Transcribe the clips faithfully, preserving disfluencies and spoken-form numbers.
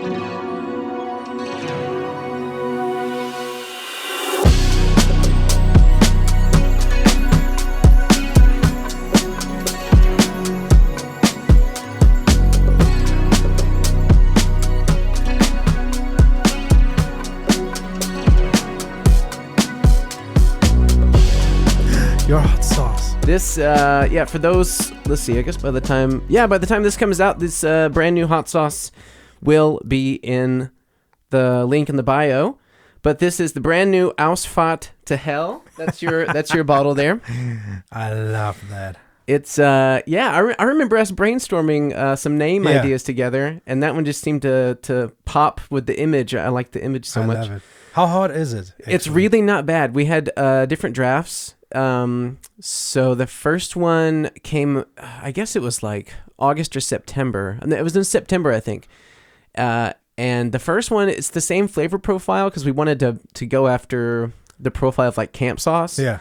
Your hot sauce. This, uh, yeah, for those, let's see, I guess by the time, yeah, by the time this comes out, this uh, brand new hot sauce will be in the link in the bio. But this is the brand new Ausfahrt to Hell. That's your that's your bottle there. I love that. It's, uh, yeah, I, re- I remember us brainstorming uh, some name Yeah. ideas together, and that one just seemed to, to pop with the image. I like the image so I much. love it. How hot is it? It's actually? really not bad. We had uh, different drafts. Um, so the first one came, I guess it was like August or September. And it was in September, I think. Uh, and the first one, it's the same flavor profile because we wanted to to go after the profile of like camp sauce. Yeah.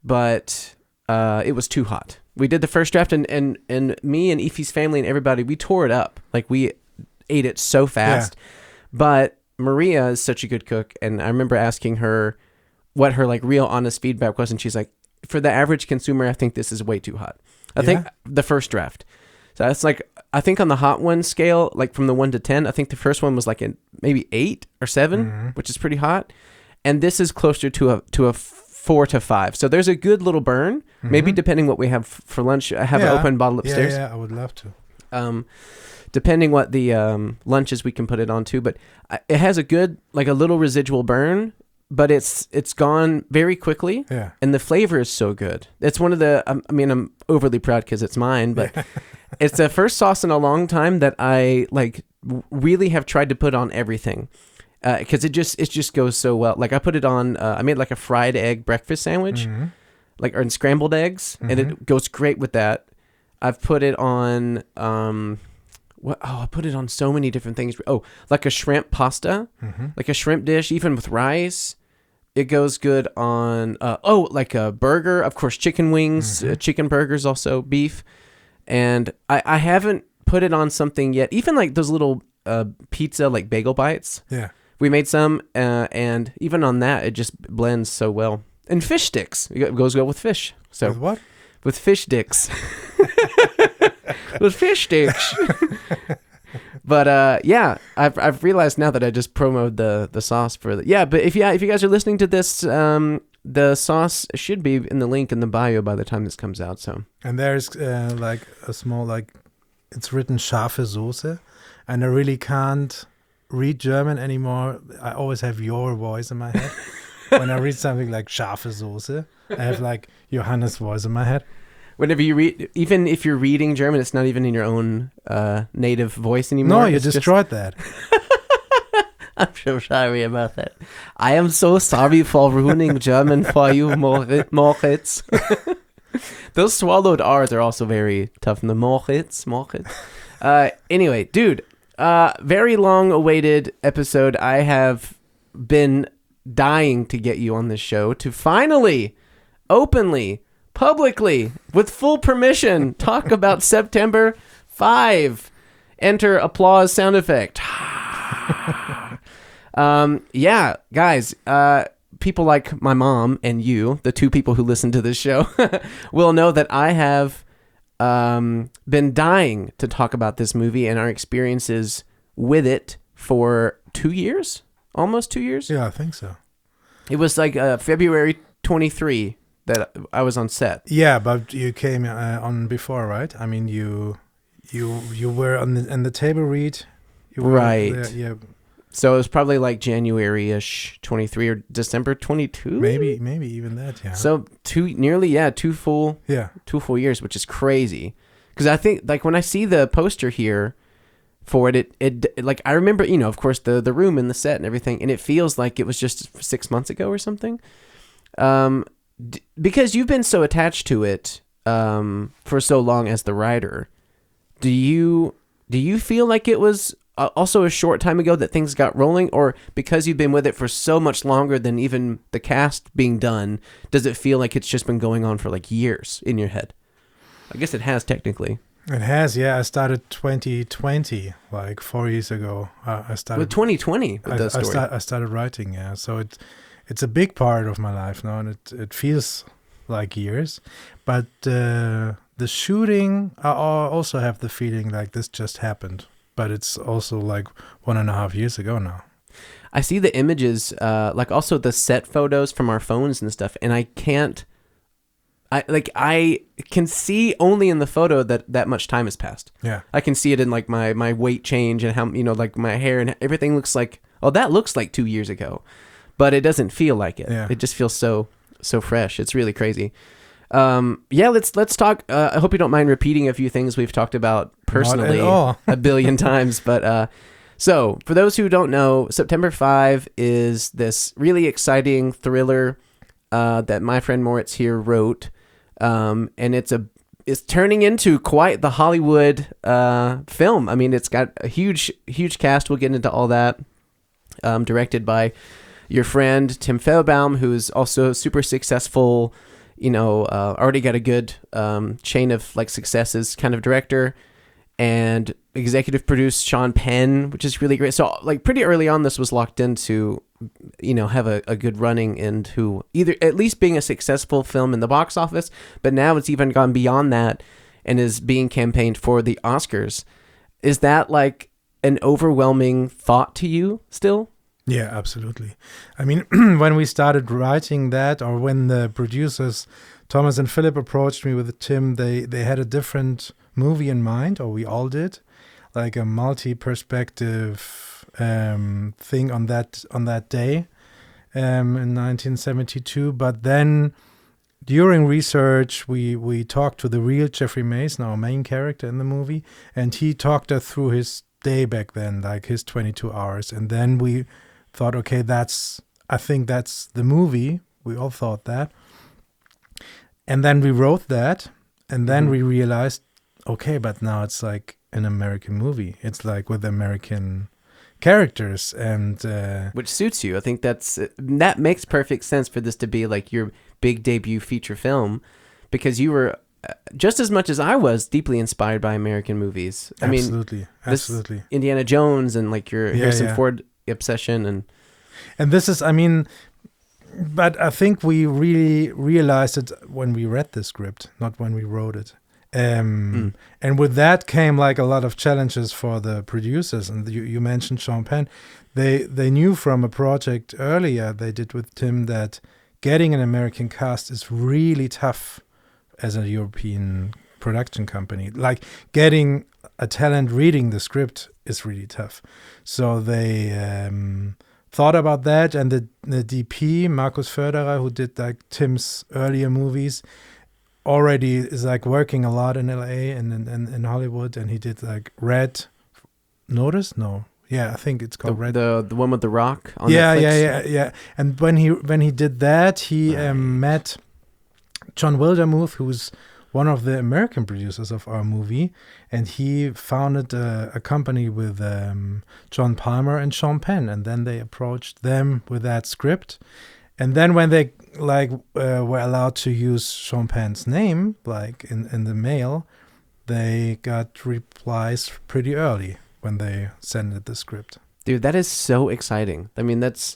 But uh, it was too hot. We did the first draft, and and and me and Ify's family and everybody, we tore it up. Like we ate it so fast. Yeah. But Maria is such a good cook, and I remember asking her what her like real honest feedback was, and she's like, for the average consumer, I think this is way too hot. I Yeah? think the first draft. So that's like, I think on the hot one scale, like from the one to ten, I think the first one was like a, maybe eight or seven, Mm-hmm. which is pretty hot. And this is closer to a to a four to five. So there's a good little burn. Mm-hmm. Maybe depending what we have for lunch. I have Yeah. an open bottle upstairs. Yeah, yeah, I would love to. Um, depending what the um, lunch is, we can put it on too. But I, it has a good, like a little residual burn, but it's it's gone very quickly. Yeah. And the flavor is so good. It's one of the, um, I mean, I'm overly proud because it's mine, but it's the first sauce in a long time that I like w- really have tried to put on everything. Because uh, it just it just goes so well. Like I put it on, uh, I made like a fried egg breakfast sandwich, Mm-hmm. like or scrambled eggs, and it goes great with that. I've put it on, um, what? Oh, I put it on so many different things. Oh, like a shrimp pasta, Mm-hmm. like a shrimp dish, even with rice. It goes good on, uh, oh, like a burger. Of course, chicken wings, Mm-hmm. uh, chicken burgers, also beef. And I, I haven't put it on something yet. Even like those little uh, pizza, like bagel bites. Yeah. We made some, uh, and even on that, it just blends so well. And fish sticks. It goes well with fish. So With what? with fish sticks. With fish sticks. But uh, yeah, I've I've realized now that I just promoted the the sauce for the yeah. But if you if you guys are listening to this, um, the sauce should be in the link in the bio by the time this comes out. So And there's uh, like a small, like, it's written scharfe Soße, and I really can't read German anymore. I always have your voice in my head. When I read something like scharfe Soße, I have like Johannes' voice in my head. whenever you read, even if you're reading German, it's not even in your own uh, native voice anymore. No, you It's just- destroyed that. I'm so sorry about that. I am so sorry for ruining German for you, Mor- Moritz. Those swallowed R's are also very tough. The Moritz, Moritz. Uh, anyway, dude, uh, very long-awaited episode. I have been dying to get you on this show to finally, openly, publicly, with full permission, talk about September fifth. Enter applause sound effect. Um, yeah, guys, uh, people like my mom and you, the two people who listen to this show, will know that I have um, been dying to talk about this movie and our experiences with it for two years, almost two years. Yeah, I think so. It was like uh, February twenty-third that I was on set. Yeah, but you came uh, on before, right? I mean, you you you were on the on the table read. You were Right. there, yeah, So it was probably like January-ish, twenty-three or December twenty-two. maybe maybe even that. Yeah. So two, nearly, yeah, two full yeah. two full years, which is crazy. Because I think, like, when I see the poster here for it, it, it, like, I remember, you know, of course, the the room and the set and everything, and it feels like it was just six months ago or something. Um, d- because you've been so attached to it, um, for so long as the writer, do you do you feel like it was uh, also a short time ago that things got rolling, or because you've been with it for so much longer than even the cast being done, does it feel like it's just been going on for like years in your head? I guess it has technically. It has, yeah. I started twenty twenty, like four years ago. Uh, I started With twenty twenty with I, that I, story. start, I started writing, yeah. So it it's a big part of my life now, and it it feels like years. But uh, the shooting, I al- also have the feeling like this just happened. But it's also like one and a half years ago now. I see the images, uh, like also the set photos from our phones and stuff, and I can't. I like I can see only in the photo that that much time has passed. Yeah. I can see it in like my my weight change and how, you know, like my hair and everything looks like, oh, that looks like two years ago, but it doesn't feel like it. Yeah. It just feels so so fresh. It's really crazy. Um, yeah, let's let's talk. Uh, I hope you don't mind repeating a few things we've talked about personally all. a billion times, but uh, so for those who don't know, September fifth is this really exciting thriller uh, that my friend Moritz here wrote. Um, and it's a it's turning into quite the Hollywood uh, film. I mean, it's got a huge huge cast. We'll get into all that. Um, directed by your friend Tim Fehlbaum, who's also a super successful. You know, uh, already got a good um, chain of like successes kind of director, and executive produced Sean Penn, which is really great. So like pretty early on, this was locked into, you know, have a, a good running into either at least being a successful film in the box office, but now it's even gone beyond that and is being campaigned for the Oscars. Is that like an overwhelming thought to you still? Yeah, absolutely. I mean, when we started writing that, or when the producers, Thomas and Philip, approached me with Tim, they, they had a different movie in mind, or we all did, like a multi-perspective um, thing on that on that day um, in nineteen seventy-two. But then during research, we, we talked to the real Jeffrey Mason, our main character in the movie, and he talked us through his day back then, like his twenty-two hours. And then we thought, okay, that's, I think that's the movie. We all thought that. And then we wrote that, and then Mm-hmm. we realized, okay, but now it's like an American movie. It's like with American characters, and uh, Which suits you. I think that's that makes perfect sense for this to be like your big debut feature film, because you were uh, just as much as I was deeply inspired by American movies. I mean, absolutely, this- absolutely. Indiana Jones and like your Yeah, Harrison yeah. Ford obsession, and And this is, I mean, but I think we really realized it when we read the script, not when we wrote it. Um, Mm. And with that came like a lot of challenges for the producers. And you, you mentioned Sean Penn. They they knew from a project earlier they did with Tim that getting an American cast is really tough as a European production company. Like getting a talent reading the script is really tough. So they um, thought about that, and the the D P Markus Förderer, who did like Tim's earlier movies, already is like working a lot in L A and in, in, in Hollywood, and he did like Red Notice. No, yeah, I think it's the, called Red. the the one with the Rock on yeah, Netflix. yeah, yeah, yeah. And when he when he did that, he Right. um, met John Wildermuth, who's one of the American producers of our movie, and he founded a, a company with um, John Palmer and Sean Penn, and then they approached them with that script, and then when they like uh, were allowed to use Sean Penn's name, like in in the mail, they got replies pretty early when they sent it the script. Dude, that is so exciting. I mean, that's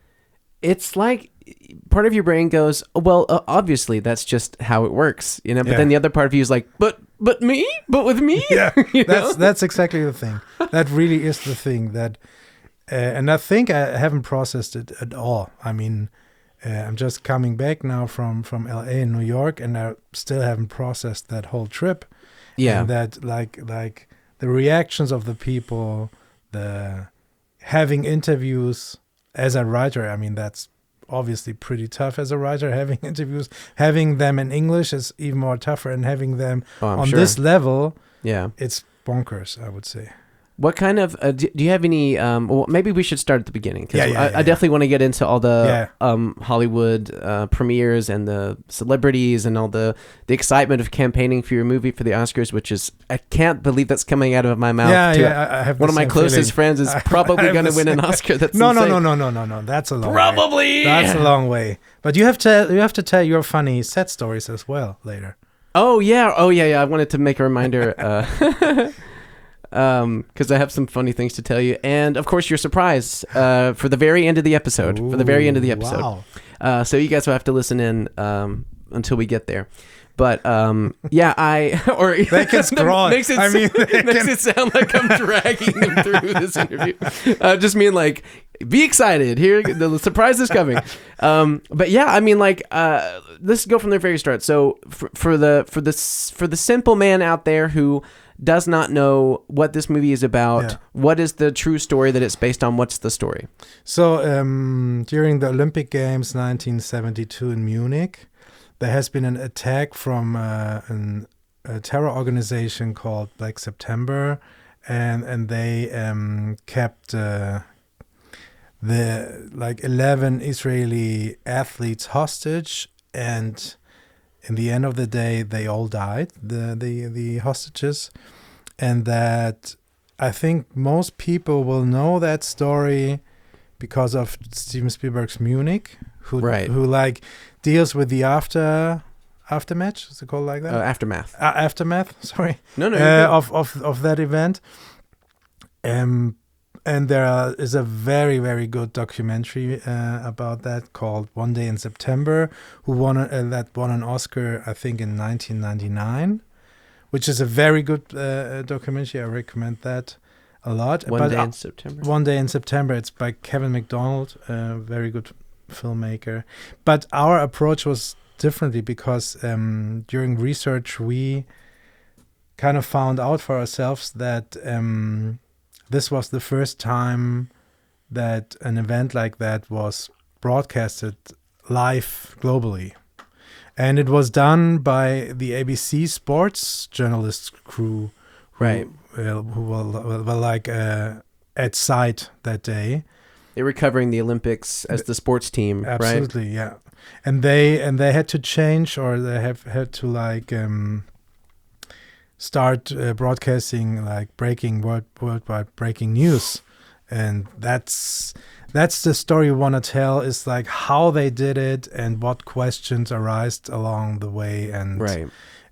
it's like part of your brain goes, oh, well, uh, obviously that's just how it works, you know. But Yeah. then the other part of you is like, but but me, but with me, Yeah, you that's know? that's exactly the thing. That really is the thing that, uh, and I think I haven't processed it at all. I mean, uh, I'm just coming back now from from L A and New York, and I still haven't processed that whole trip. yeah. And that like like the reactions of the people, the having interviews as a writer. I mean, that's obviously pretty tough as a writer. Having interviews, having them in English is even more tougher, and having them Oh, I'm on sure. this level, yeah. it's bonkers, I would say. What kind of uh, do, do you have any? Um, well, maybe we should start at the beginning, because Yeah, yeah, I, yeah, I definitely want to get into all the Yeah. um, Hollywood uh, premieres and the celebrities and all the the excitement of campaigning for your movie for the Oscars, which is I can't believe that's coming out of my mouth. yeah, too. yeah, I, I have One the of my same closest feeling. friends is I- I probably have going to the win an same- Oscar. That's No, no, insane. no, no, no, no, no. That's a long way. Probably. That's a long way. But you have to you have to tell your funny set stories as well later. Oh yeah, oh yeah, yeah. I wanted to make a reminder, uh, um, because I have some funny things to tell you, and of course your surprise, uh, for the very end of the episode. Ooh, for the very end of the episode. Wow. Uh, so you guys will have to listen in, um, until we get there. But um, yeah, I or They can scroll. makes it I mean, they makes can- it sound like I'm dragging them through this interview. Uh, just mean like, be excited. Here, the surprise is coming. Um, but yeah, I mean, like, uh, let's go from the very start. So for, for the for the s- for the simple man out there who does not know what this movie is about, Yeah. what is the true story that it's based on? What's the story? So um, during the Olympic Games nineteen seventy-two in Munich, there has been an attack from uh, an, a terror organization called Black September, and and they um, kept uh, the like eleven Israeli athletes hostage, and in the end of the day, they all died, the the the hostages, and that I think most people will know that story because of Steven Spielberg's Munich, who Right. who like deals with the after aftermath. Is it called like that? Uh, aftermath. Uh, aftermath. Sorry, No, no. uh, you're good. of of of that event. Um, and there are, is a very very good documentary uh, about that called One Day in September, who won a, uh, that won an Oscar I think in nineteen ninety-nine, which is a very good uh, documentary. I recommend that a lot. One But day uh, in September. One Day in September. It's by Kevin McDonald, a very good filmmaker. But our approach was differently because um, during research we kind of found out for ourselves that um, this was the first time that an event like that was broadcasted live globally. And it was done by the A B C Sports journalist crew, who, Right. uh, who were, were like uh, at site that day. They were covering the Olympics as the sports team, right? Absolutely, yeah. And they and they had to change, or they have had to like um, start uh, broadcasting like breaking world worldwide breaking news, and that's that's the story we want to tell. Is like how they did it and what questions arise along the way, and Right.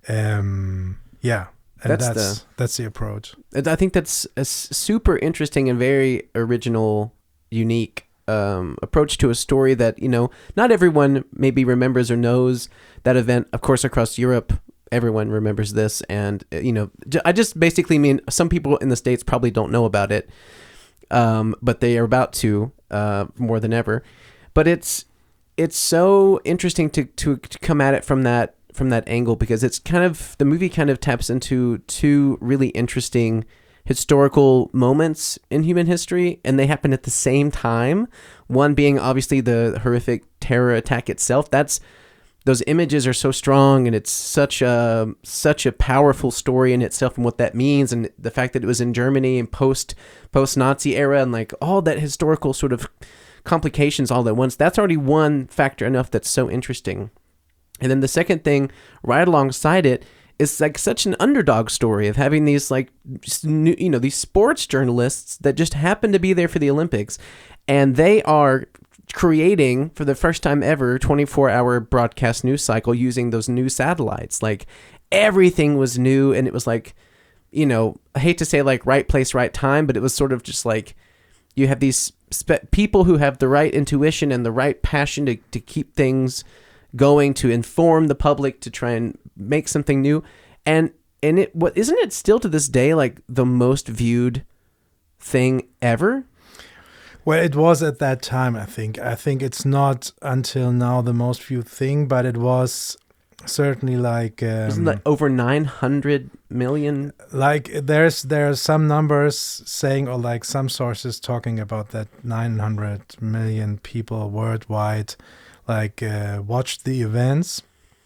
um, yeah, and That's that's the- that's the approach. And I think that's a s- super interesting and very original, unique um, approach to a story that, you know, not everyone maybe remembers or knows that event. Of course, across Europe, everyone remembers this. And, uh, you know, j- I just basically mean some people in the States probably don't know about it, um, but they are about to uh, more than ever. But it's it's so interesting to, to, to come at it from that from that angle, because it's kind of, the movie kind of taps into two really interesting historical moments in human history, and they happen at the same time. One being obviously the horrific terror attack itself. That's, those images are so strong, and it's such a such a powerful story in itself, and what that means, and the fact that it was in Germany and post post Nazi era, and like all that historical sort of complications all at once. That's already one factor enough that's so interesting. And then the second thing right alongside it is like such an underdog story of having these like, just new, you know, these sports journalists that just happen to be there for the Olympics, and they are creating for the first time ever twenty-four hour broadcast news cycle using those new satellites. Like everything was new, and it was like, you know, I hate to say like right place, right time, but it was sort of just like, you have these spe- people who have the right intuition and the right passion to, to keep things going, to inform the public, to try and make something new. And and it what isn't it still to this day like the most viewed thing ever? Well, it was at that time, I think. I think it's not until now the most viewed thing, but it was certainly like um, Isn't that over nine hundred million? like there's there are some numbers saying, or like some sources talking about that nine hundred million people worldwide like uh, watched the events.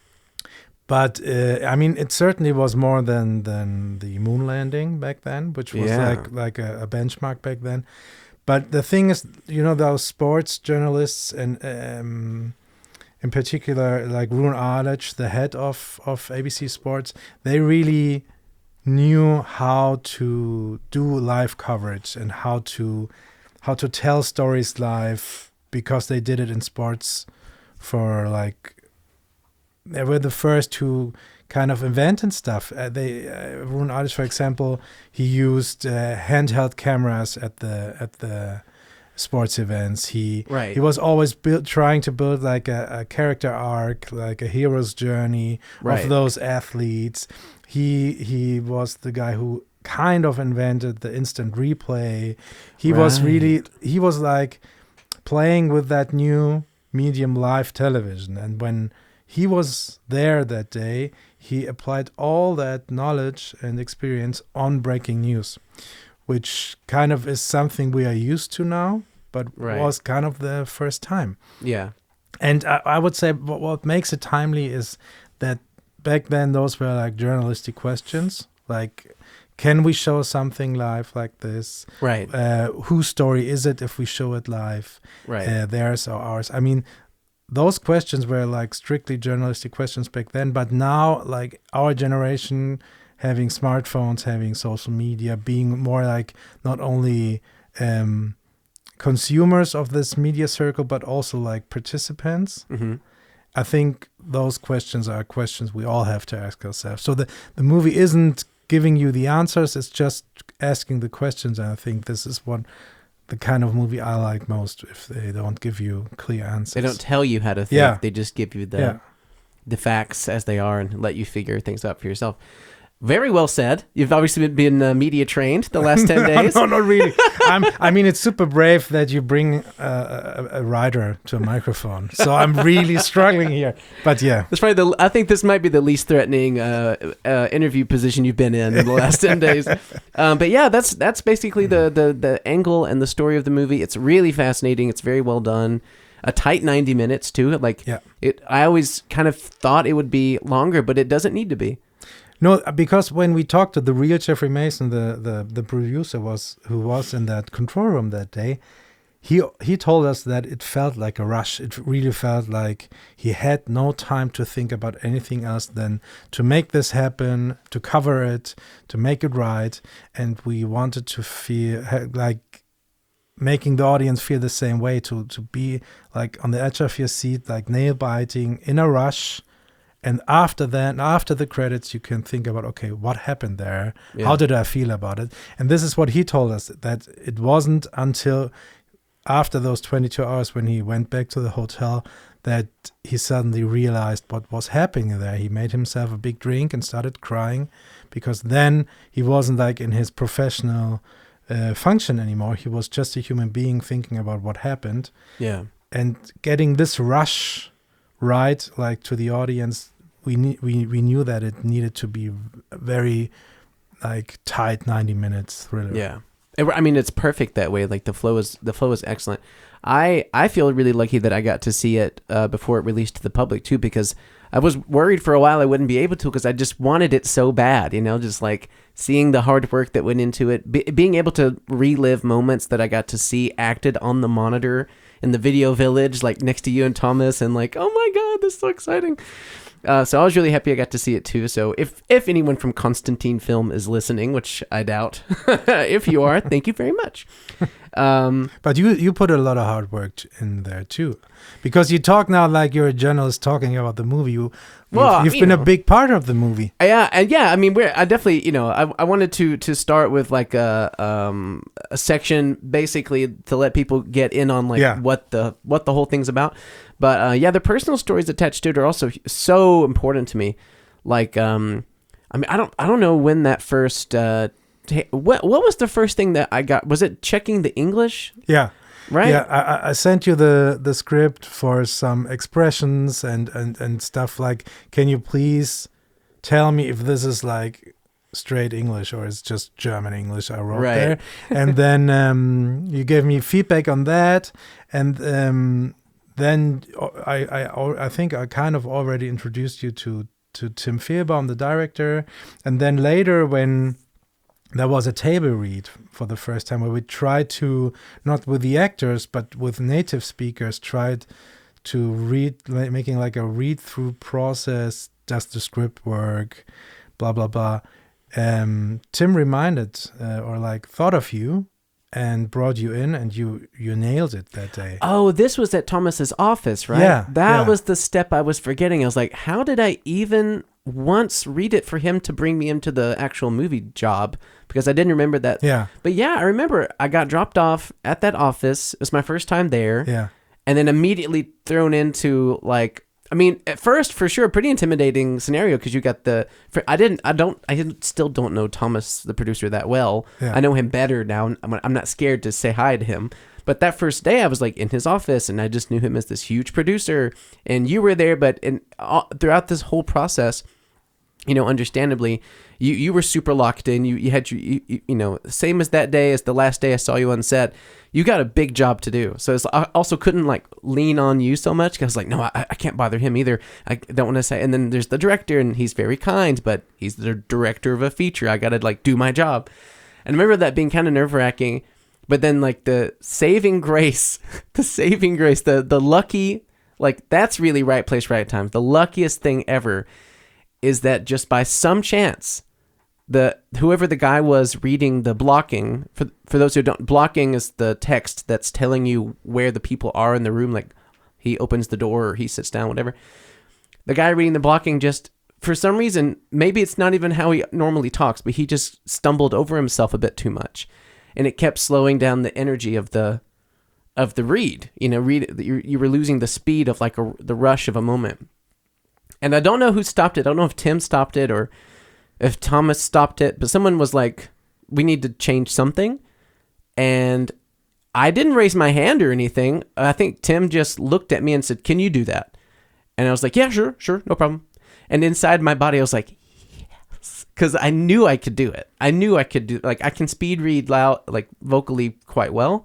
But uh, I mean, it certainly was more than than the moon landing back then, which was Yeah. like like a, a benchmark back then. But the thing is, you know, those sports journalists, and um, in particular, like Rune Arledge, the head of, of A B C Sports, they really knew how to do live coverage and how to how to tell stories live, because they did it in sports for like they were the first who kind of invented stuff. Uh, they uh, Rowan Artis, for example, he used uh, handheld cameras at the at the sports events. He Right. he was always build, trying to build like a, a character arc, like a hero's journey Right. of those athletes. He he was the guy who kind of invented the instant replay. He was Right. really he was like playing with that new medium, live television. And when he was there that day, he applied all that knowledge and experience on breaking news, which kind of is something we are used to now, but Right. was kind of the first time. Yeah. And I, I would say what, what makes it timely is that back then those were like journalistic questions, like, can we show something live like this? Right. Uh, whose story is it if we show it live? Right. Uh, theirs or ours? I mean, those questions were like strictly journalistic questions back then, but now, like our generation having smartphones, having social media, being more like not only um, consumers of this media circle, but also like participants. Mm-hmm. I think those questions are questions we all have to ask ourselves. So the, the movie isn't giving you the answers, it's just asking the questions. And I think this is what the kind of movie I like most, if they don't give you clear answers. They don't tell you how to think. Yeah. They just give you the Yeah. the facts as they are and let you figure things out for yourself. Very well said. You've obviously been, been uh, media trained the last ten days. No, not really. I'm, I mean, it's super brave that you bring uh, a, a writer to a microphone. So I'm really struggling here. But yeah. That's probably the. I think this might be the least threatening uh, uh, interview position you've been in in the last ten days. Um, but yeah, that's that's basically the, the the angle and the story of the movie. It's really fascinating. It's very well done. A tight ninety minutes too. Like Yeah. it. I always kind of thought it would be longer, but it doesn't need to be. No, because when we talked to the real Jeffrey Mason, the, the, the producer was who was in that control room that day, he he told us that it felt like a rush. It really felt like he had no time to think about anything else than to make this happen, to cover it, to make it right. And we wanted to feel ha- like making the audience feel the same way, to, to be like on the edge of your seat, like nail biting, in a rush. And after that, after the credits, you can think about, okay, what happened there? Yeah. How did I feel about it? And this is what he told us, that it wasn't until after those twenty-two hours when he went back to the hotel that he suddenly realized what was happening there. He made himself a big drink and started crying, because then he wasn't like in his professional uh, function anymore. He was just a human being thinking about what happened. Yeah. And getting this rush right, like to the audience, we ne- we we knew that it needed to be a very like tight ninety minutes thriller. Yeah. It- I mean, it's perfect that way. Like the flow is the flow is excellent. I I feel really lucky that I got to see it uh, before it released to the public too, because I was worried for a while I wouldn't be able to, because I just wanted it so bad, you know, just like seeing the hard work that went into it, be, being able to relive moments that I got to see acted on the monitor in the video village, like next to you and Thomas, and like, oh my God, this is so exciting. Uh, so I was really happy I got to see it too. So if if anyone from Constantine Film is listening, which I doubt, if you are, thank you very much. Um, But you you put a lot of hard work t- in there too, because you talk now like you're a journalist talking about the movie. You, Well, you've, you've you been know. a big part of the movie. yeah, and yeah, I mean, we're I definitely, you know, I I wanted to to start with like a um a section basically to let people get in on like Yeah. what the what the whole thing's about. But uh, yeah, the personal stories attached to it are also so important to me. Like, um, I mean, I don't I don't know when that first. Uh, ta- what what was the first thing that I got? Was it checking the English? Yeah. Right. Yeah, I, I- I sent you the, the script for some expressions and, and, and stuff like, can you please tell me if this is like straight English or it's just German English I wrote Right. there. And then um, you gave me feedback on that. And um, then I, I, I think I kind of already introduced you to, to Tim Fehlbaum, the director. And then later when there was a table read for the first time where we tried to, not with the actors, but with native speakers, tried to read, like, making like a read-through process. Does the script work? Blah, blah, blah. Um, Tim reminded uh, or like thought of you and brought you in, and you you nailed it that day. Oh, this was at Thomas's office, right? Yeah, That yeah. was the step I was forgetting. I was like, how did I even once read it for him to bring me into the actual movie job? Because I didn't remember that. Yeah, But yeah, I remember I got dropped off at that office. It was my first time there. yeah, And then immediately thrown into like, I mean, at first, for sure, pretty intimidating scenario because you got the. For, I didn't. I don't. I didn't, still don't know Thomas, the producer, that well. Yeah. I know him better now. I'm, I'm not scared to say hi to him. But that first day, I was like in his office, and I just knew him as this huge producer. And you were there, but in all, throughout this whole process, you know, understandably, you, you were super locked in. You you had your, you, you you know, same as that day as the last day I saw you on set. You got a big job to do. So it's, I also couldn't like lean on you so much because I was like, no, I, I can't bother him either. I don't want to say. And then there's the director, and he's very kind, but he's the director of a feature. I got to like do my job. And I remember that being kind of nerve wracking. But then like the saving grace, the saving grace, the the lucky, like that's really right place, right time. The luckiest thing ever is that just by some chance, the whoever the guy was reading the blocking, for for those who don't, blocking is the text that's telling you where the people are in the room, like he opens the door or he sits down, whatever. The guy reading the blocking just, for some reason, maybe it's not even how he normally talks, but he just stumbled over himself a bit too much. And it kept slowing down the energy of the of the read. You know, read you, you were losing the speed of like a, the rush of a moment. And I don't know who stopped it. I don't know if Tim stopped it or if Thomas stopped it, but someone was like, we need to change something. And I didn't raise my hand or anything. I think Tim just looked at me and said, can you do that? And I was like, yeah, sure, sure, no problem. And inside my body, I was like, yes, because I knew I could do it. I knew I could do, like, I can speed read loud, like vocally quite well.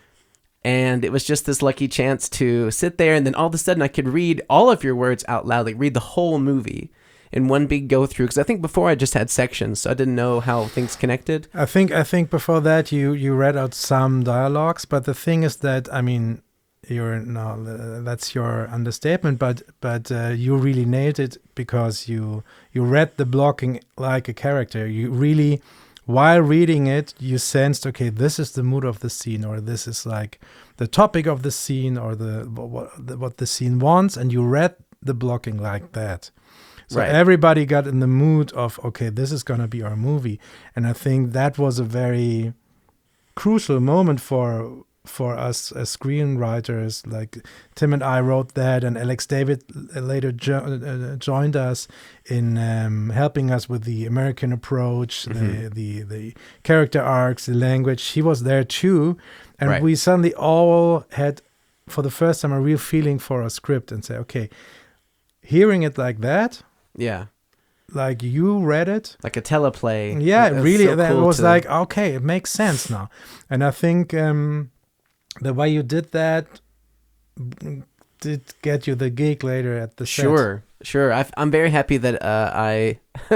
And it was just this lucky chance to sit there, and then all of a sudden I could read all of your words out loud, like read the whole movie in one big go through. Because I think before I just had sections, so I didn't know how things connected. I think I think before that you you read out some dialogues, but the thing is that, I mean, you're no uh, that's your understatement, but but uh, you really nailed it because you you read the blocking like a character. You really, while reading it, you sensed, okay, this is the mood of the scene, or this is like the topic of the scene, or the what the, what the scene wants, and you read the blocking like that. So Right. everybody got in the mood of, okay, this is gonna be our movie, and I think that was a very crucial moment for for us as screenwriters. Like Tim and I wrote that, and Alex David later jo- uh, joined us in um, helping us with the American approach, Mm-hmm. the, the the character arcs, the language. He was there too, and Right. we suddenly all had, for the first time, a real feeling for a script, and say, okay, hearing it like that, Yeah. like you read it, Like a teleplay. yeah, It was really, so that cool was to- like, okay, it makes sense now. And I think um, the way you did that b- did get you the gig later at the set. Sure, sure. I, I'm very happy that uh, I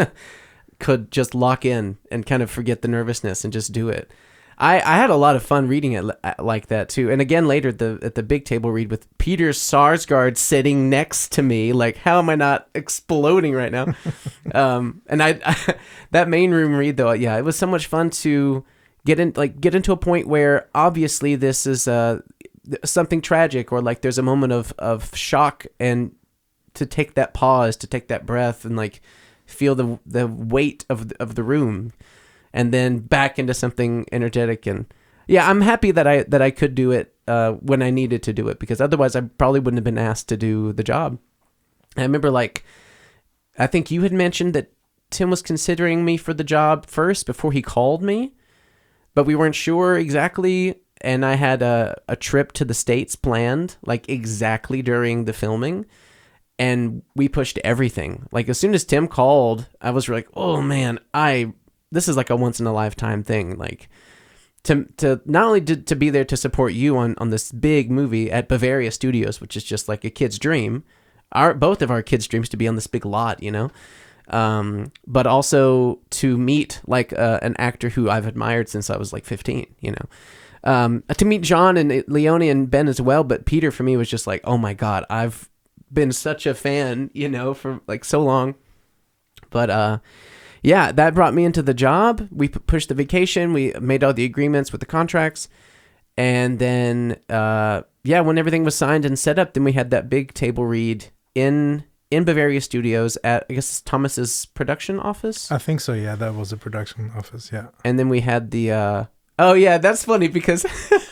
could just lock in and kind of forget the nervousness and just do it. I, I had a lot of fun reading it li- like that too. And again later at the at the big table read with Peter Sarsgaard sitting next to me, like how am I not exploding right now? um, and I, I that main room read though, yeah, it was so much fun to get in like get into a point where obviously this is uh something tragic, or like there's a moment of of shock, and to take that pause, to take that breath, and like feel the the weight of the, of the room, and then back into something energetic. And yeah, I'm happy that I that I could do it uh, when I needed to do it, because otherwise I probably wouldn't have been asked to do the job. I remember, like, I think you had mentioned that Tim was considering me for the job first before he called me, but we weren't sure exactly. And I had a, a trip to the States planned, like exactly during the filming. And we pushed everything. Like as soon as Tim called, I was like, oh man, I, this is like a once in a lifetime thing. Like to, to not only to, to be there to support you on, on this big movie at Bavaria Studios, which is just like a kid's dream. Our, both of our kids' dreams to be on this big lot, you know? Um, but also to meet like uh, an actor who I've admired since I was like fifteen, you know? Um, to meet John and Leone and Ben as well. But Peter for me was just like, oh my God, I've been such a fan, you know, for like so long. But uh, yeah, that brought me into the job. We p- pushed the vacation. We made all the agreements with the contracts. And then, uh, yeah, when everything was signed and set up, then we had that big table read in in Bavaria Studios at, I guess, Thomas's production office. I think so, yeah. That was a production office, yeah. And then we had the, uh, oh, yeah, that's funny because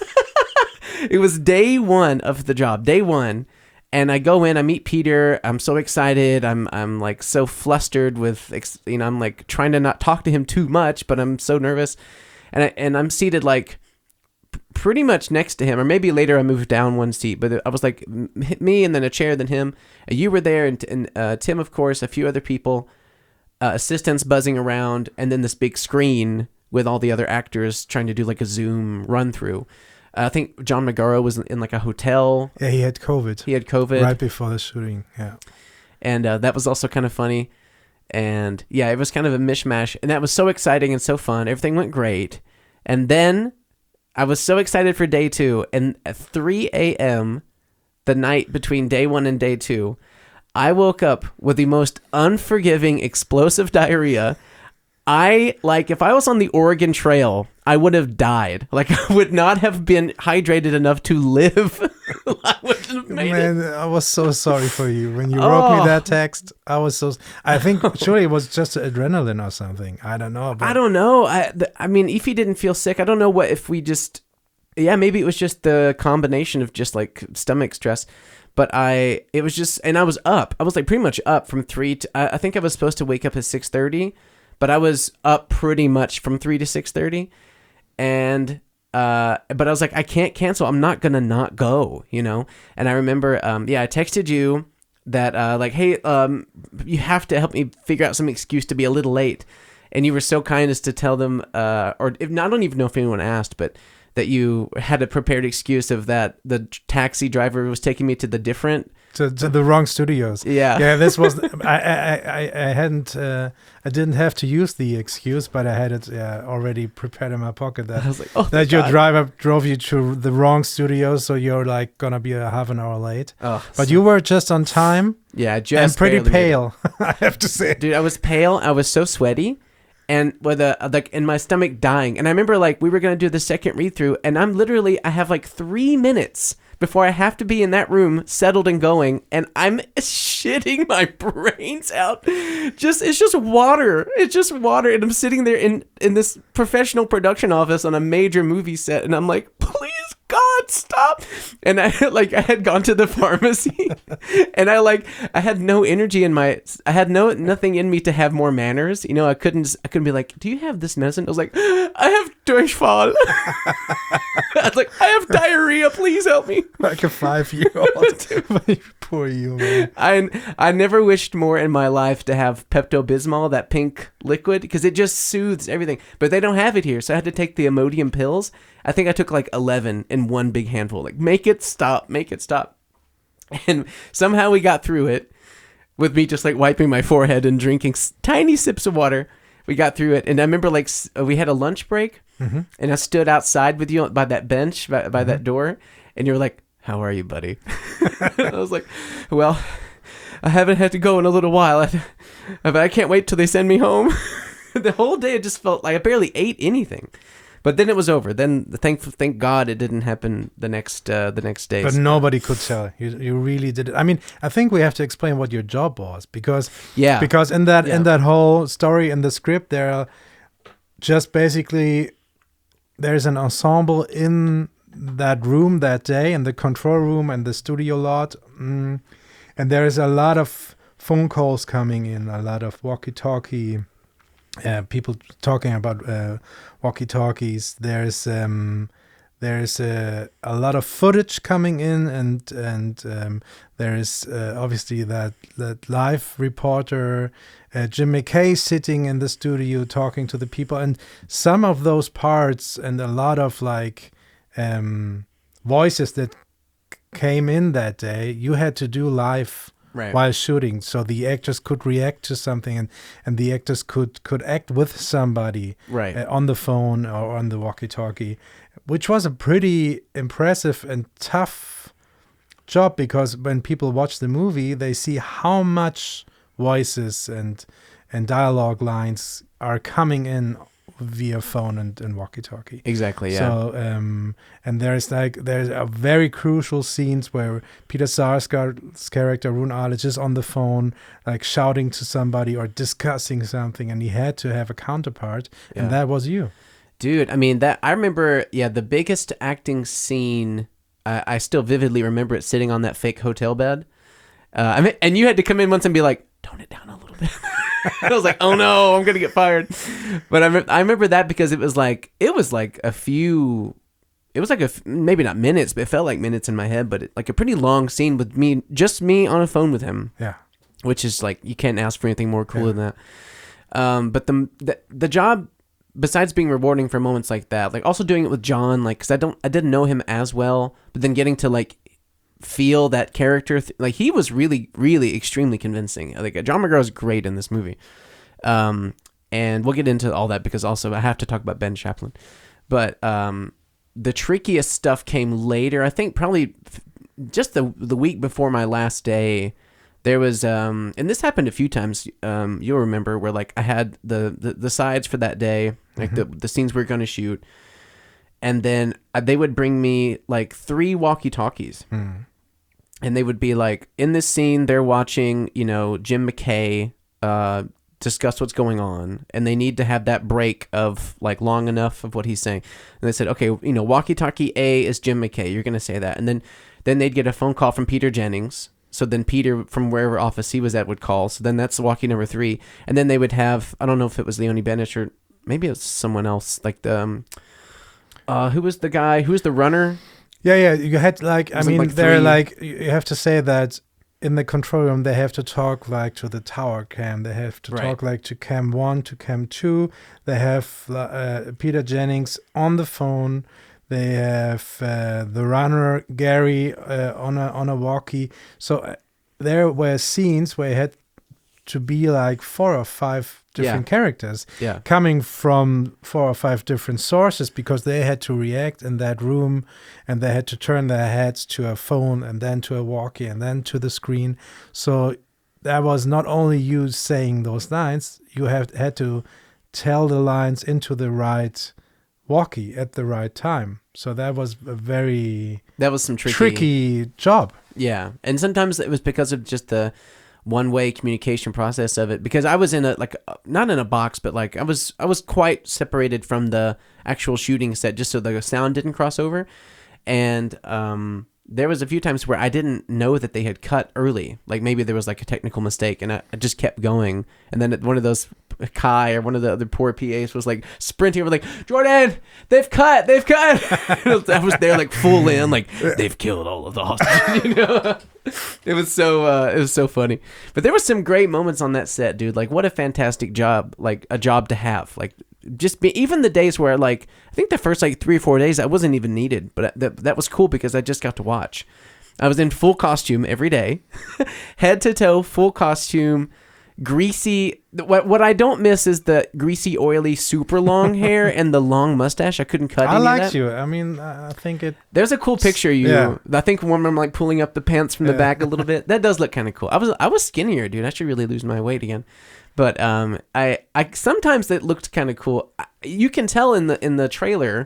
it was day one of the job, day one. And I go in, I meet Peter. I'm so excited. I'm I'm like so flustered with, you know, I'm like trying to not talk to him too much, but I'm so nervous. And I, and I'm seated like pretty much next to him, or maybe later I moved down one seat, but I was like me and then a chair, then him. And you were there, and, and uh, Tim, of course, a few other people, uh, assistants buzzing around, and then this big screen with all the other actors trying to do like a Zoom run through. Uh, I think John Magaro was in, in like a hotel. Yeah, he had COVID. He had COVID. Right before the shooting, yeah. And uh, that was also kind of funny. And yeah, it was kind of a mishmash. And that was so exciting and so fun. Everything went great. And then I was so excited for day two. And at three a.m., the night between day one and day two, I woke up with the most unforgiving, explosive diarrhea. I, like, if I was on the Oregon Trail, I would have died. Like, I would not have been hydrated enough to live. I wouldn't have made Man, it. I was so sorry for you. When you wrote Oh. me that text, I was so... I think, surely it was just adrenaline or something. I don't know. But I don't know. I, the, I mean, Ify didn't feel sick. I don't know what if we just... Yeah, maybe it was just the combination of just, like, stomach stress. But I... It was just... And I was up. I was, like, pretty much up from three to... I, I think I was supposed to wake up at six thirty. But I was up pretty much from three to six thirty, and uh, but I was like, I can't cancel. I'm not gonna not go, you know. And I remember, um, yeah, I texted you that uh, like, hey, um, you have to help me figure out some excuse to be a little late, and you were so kind as to tell them, uh, or if I don't even know if anyone asked, but that you had a prepared excuse of that the taxi driver was taking me to the different. To, to the wrong studios. Yeah. Yeah, this was... I, I, I, I hadn't... Uh, I didn't have to use the excuse, but I had it uh, already prepared in my pocket that, I was like, oh, that thank your God. driver drove you to the wrong studio, so you're like gonna be a half an hour late. Oh, But so- you were just on time yeah, just and pretty barely made it. pale, I have to say. Dude, I was pale. I was so sweaty, and with a like in my stomach dying. And I remember like we were gonna do the second read through, and I'm literally I have like three minutes before I have to be in that room, settled and going, and I'm shitting my brains out. Just it's just water. It's just water, and I'm sitting there in in this professional production office on a major movie set, and I'm like, please. God, stop. And I like I had gone to the pharmacy and I like I had no energy in my I had no nothing in me to have more manners. You know, I couldn't I couldn't be like, do you have this medicine? I was like, I have Durchfall. I was like, I have diarrhea, please help me. Like a five-year-old. Poor you, man. I I never wished more in my life to have Pepto-Bismol, that pink liquid, because it just soothes everything. But they don't have it here, so I had to take the Imodium pills. I think I took like eleven in one big handful. Like, make it stop, make it stop. And somehow we got through it with me just like wiping my forehead and drinking s- tiny sips of water. We got through it. And I remember like s- we had a lunch break, Mm-hmm. and I stood outside with you by that bench, by, by Mm-hmm. that door. And you were like, how are you, buddy? I was like, well, I haven't had to go in a little while. I, but I can't wait till they send me home. The whole day it just felt like I barely ate anything. But then it was over. Then thank thank God it didn't happen the next uh, the next day. But nobody could tell. You you really did it. I mean, I think we have to explain what your job was because Yeah. because in that Yeah. in that whole story in the script there are just basically there's an ensemble in that room that day, in the control room and the studio lot, mm, and there is a lot of phone calls coming in, a lot of walkie-talkie. Uh, people talking about uh, walkie-talkies. There's um, there's uh, a lot of footage coming in, and and um, there is uh, obviously that that live reporter uh, Jim McKay sitting in the studio talking to the people, and some of those parts and a lot of like um, voices that c- came in that day, you had to do live. Right. While shooting, so the actors could react to something, and, and the actors could, could act with somebody Right. uh, on the phone or on the walkie-talkie, which was a pretty impressive and tough job, because when people watch the movie, they see how much voices and and dialogue lines are coming in via phone and, and walkie-talkie. Exactly, yeah. So, um, and there's like there's a very crucial scenes where Peter Sarsgaard's character Rune Arledge is on the phone, like shouting to somebody or discussing something, and he had to have a counterpart, Yeah. and that was you. Dude, I mean, that I remember, yeah, the biggest acting scene, I, I still vividly remember it sitting on that fake hotel bed. Uh, I mean, and you had to come in once and be like, tone it down a little bit. I was like, oh no, I'm going to get fired. But I, me- I remember that because it was like, it was like a few, it was like a, f- maybe not minutes, but it felt like minutes in my head, but it, like a pretty long scene with me, just me on a phone with him. Yeah. Which is like, you can't ask for anything more cool Yeah. than that. Um, but the, the, the job, besides being rewarding for moments like that, like also doing it with John, like, cause I don't, I didn't know him as well, but then getting to like feel that character, th- like he was really, really extremely convincing. Like John McGraw is great in this movie. Um, and we'll get into all that because also I have to talk about Ben Chaplin, but, um, the trickiest stuff came later. I think probably f- just the, the week before my last day, there was, um, and this happened a few times. Um, you'll remember where like I had the, the, the sides for that day, like Mhm. the, the scenes we were going to shoot. And then uh, they would bring me like three walkie talkies Mm. and they would be like, in this scene, they're watching, you know, Jim McKay, uh, discuss what's going on. And they need to have that break of like long enough of what he's saying. And they said, okay, you know, walkie talkie A is Jim McKay. You're going to say that. And then, then they'd get a phone call from Peter Jennings. So then Peter from wherever office he was at would call. So then that's walkie number three. And then they would have, I don't know if it was Leonie Bennett or maybe it was someone else, like the, um, uh, who was the guy, who was the runner? Yeah, yeah. You had like, I Was it mean, like they're three- like, you have to say that in the control room, they have to talk like to the tower cam. They have to Right. talk like to cam one, to cam two. They have uh, Peter Jennings on the phone. They have uh, the runner Gary uh, on a on a walkie. So uh, there were scenes where you had to be like four or five different Yeah. characters Yeah. coming from four or five different sources because they had to react in that room and they had to turn their heads to a phone and then to a walkie and then to the screen. So that was not only you saying those lines, you have had to tell the lines into the right walkie at the right time. So that was a very That was some tricky. tricky job. Yeah. And sometimes it was because of just the one-way communication process of it, because I was in a like uh, not in a box, but like I was I was quite separated from the actual shooting set just so the sound didn't cross over. And um there was a few times where I didn't know that they had cut early. Like maybe there was like a technical mistake and I, I just kept going. And then one of those Kai or one of the other poor P As was like sprinting over like, Jordan, they've cut, they've cut. I was there like full in, like they've killed all of the hostages, you know? It was so, uh, it was so funny. But there were some great moments on that set, dude. Like what a fantastic job, like a job to have. Like just be, even the days where like, I think the first like three or four days I wasn't even needed, but that, that was cool because I just got to watch. I was in full costume every day, head to toe, full costume, greasy. What what I don't miss is the greasy, oily, super long hair and the long mustache. I couldn't cut. I any of liked that. you. I mean, I think it. There's a cool picture of you. Yeah. I think when I'm like pulling up the pants from the Yeah. back a little bit. That does look kind of cool. I was I was skinnier, dude. I should really lose my weight again. But um, I I sometimes it looked kind of cool. I- You can tell in the in the trailer.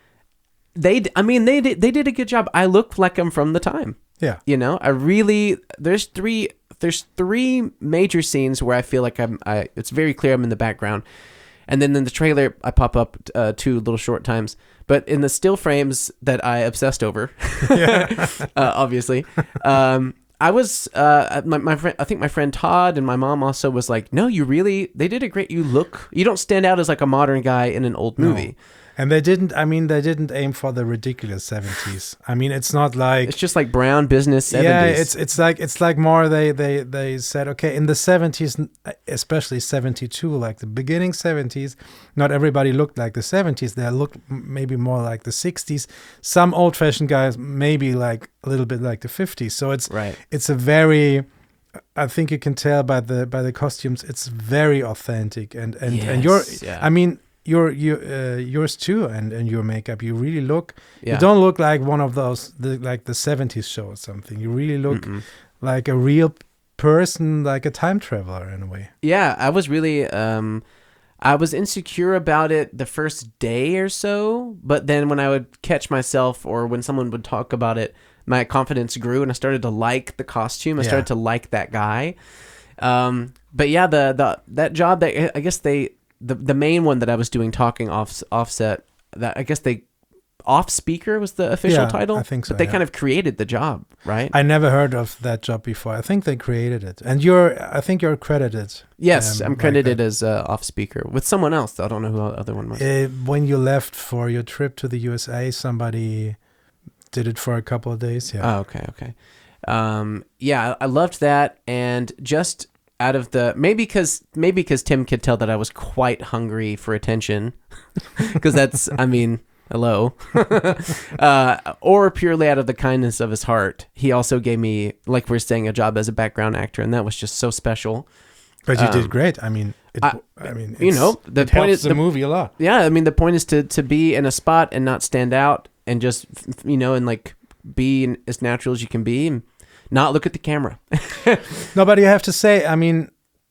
They d- I mean they did they did a good job. I look like I'm from the time. Yeah. You know, I really there's three there's three major scenes where I feel like I'm I it's very clear I'm in the background. And then in the trailer I pop up uh, two little short times. But in the still frames that I obsessed over, Yeah. uh, obviously, um, I was uh, my my friend. I think my friend Todd and my mom also was like, "No, you really they did a great. You look, you don't stand out as like a modern guy in an old No. movie. And they didn't, I mean, they didn't aim for the ridiculous seventies. I mean, it's not like. It's just like brown business seventies. Yeah, it's it's like it's like more they they they said, okay, in the seventies, especially seventy-two, like the beginning seventies, not everybody looked like the seventies. They looked m- maybe more like the sixties. Some old-fashioned guys maybe like a little bit like the fifties. So it's right. it's a very, I think you can tell by the by the costumes, it's very authentic and and and your Yes, yeah. I mean your your uh, yours too and and your makeup, you really look Yeah. you don't look like one of those the, like the seventies show or something. You really look Mm-mm. like a real person like a time traveler in a way. Yeah, I was really um I was insecure about it the first day or so, but then when I would catch myself or when someone would talk about it, my confidence grew and I started to like the costume. I Yeah. started to like that guy. Um but yeah, the the that job that I guess they the the main one that I was doing talking off offset, that I guess they off speaker was the official Yeah, title. I think so, But they yeah. kind of created the job, right? I never heard of that job before. I think they created it, and you're. I think you're credited. yes, um, I'm like credited that. as uh, off speaker with someone else. I don't know who the other one was. Uh, when you left for your trip to the U S A, somebody did it for a couple of days. Yeah. Oh, okay, okay. Um, yeah, I I loved that, and just out of the maybe because maybe because Tim could tell that I was quite hungry for attention, because that's I mean hello, uh, or purely out of the kindness of his heart, he also gave me, like we're saying, a job as a background actor, and that was just so special. But you Um, did great. I mean, it, I- I, mean, you it's- know, the it point helps is the, the- movie a lot. Yeah, I mean the point is to to be in a spot and not stand out, and just you know, and like be as natural as you can be, and not look at the camera. No, but you have to say, I mean,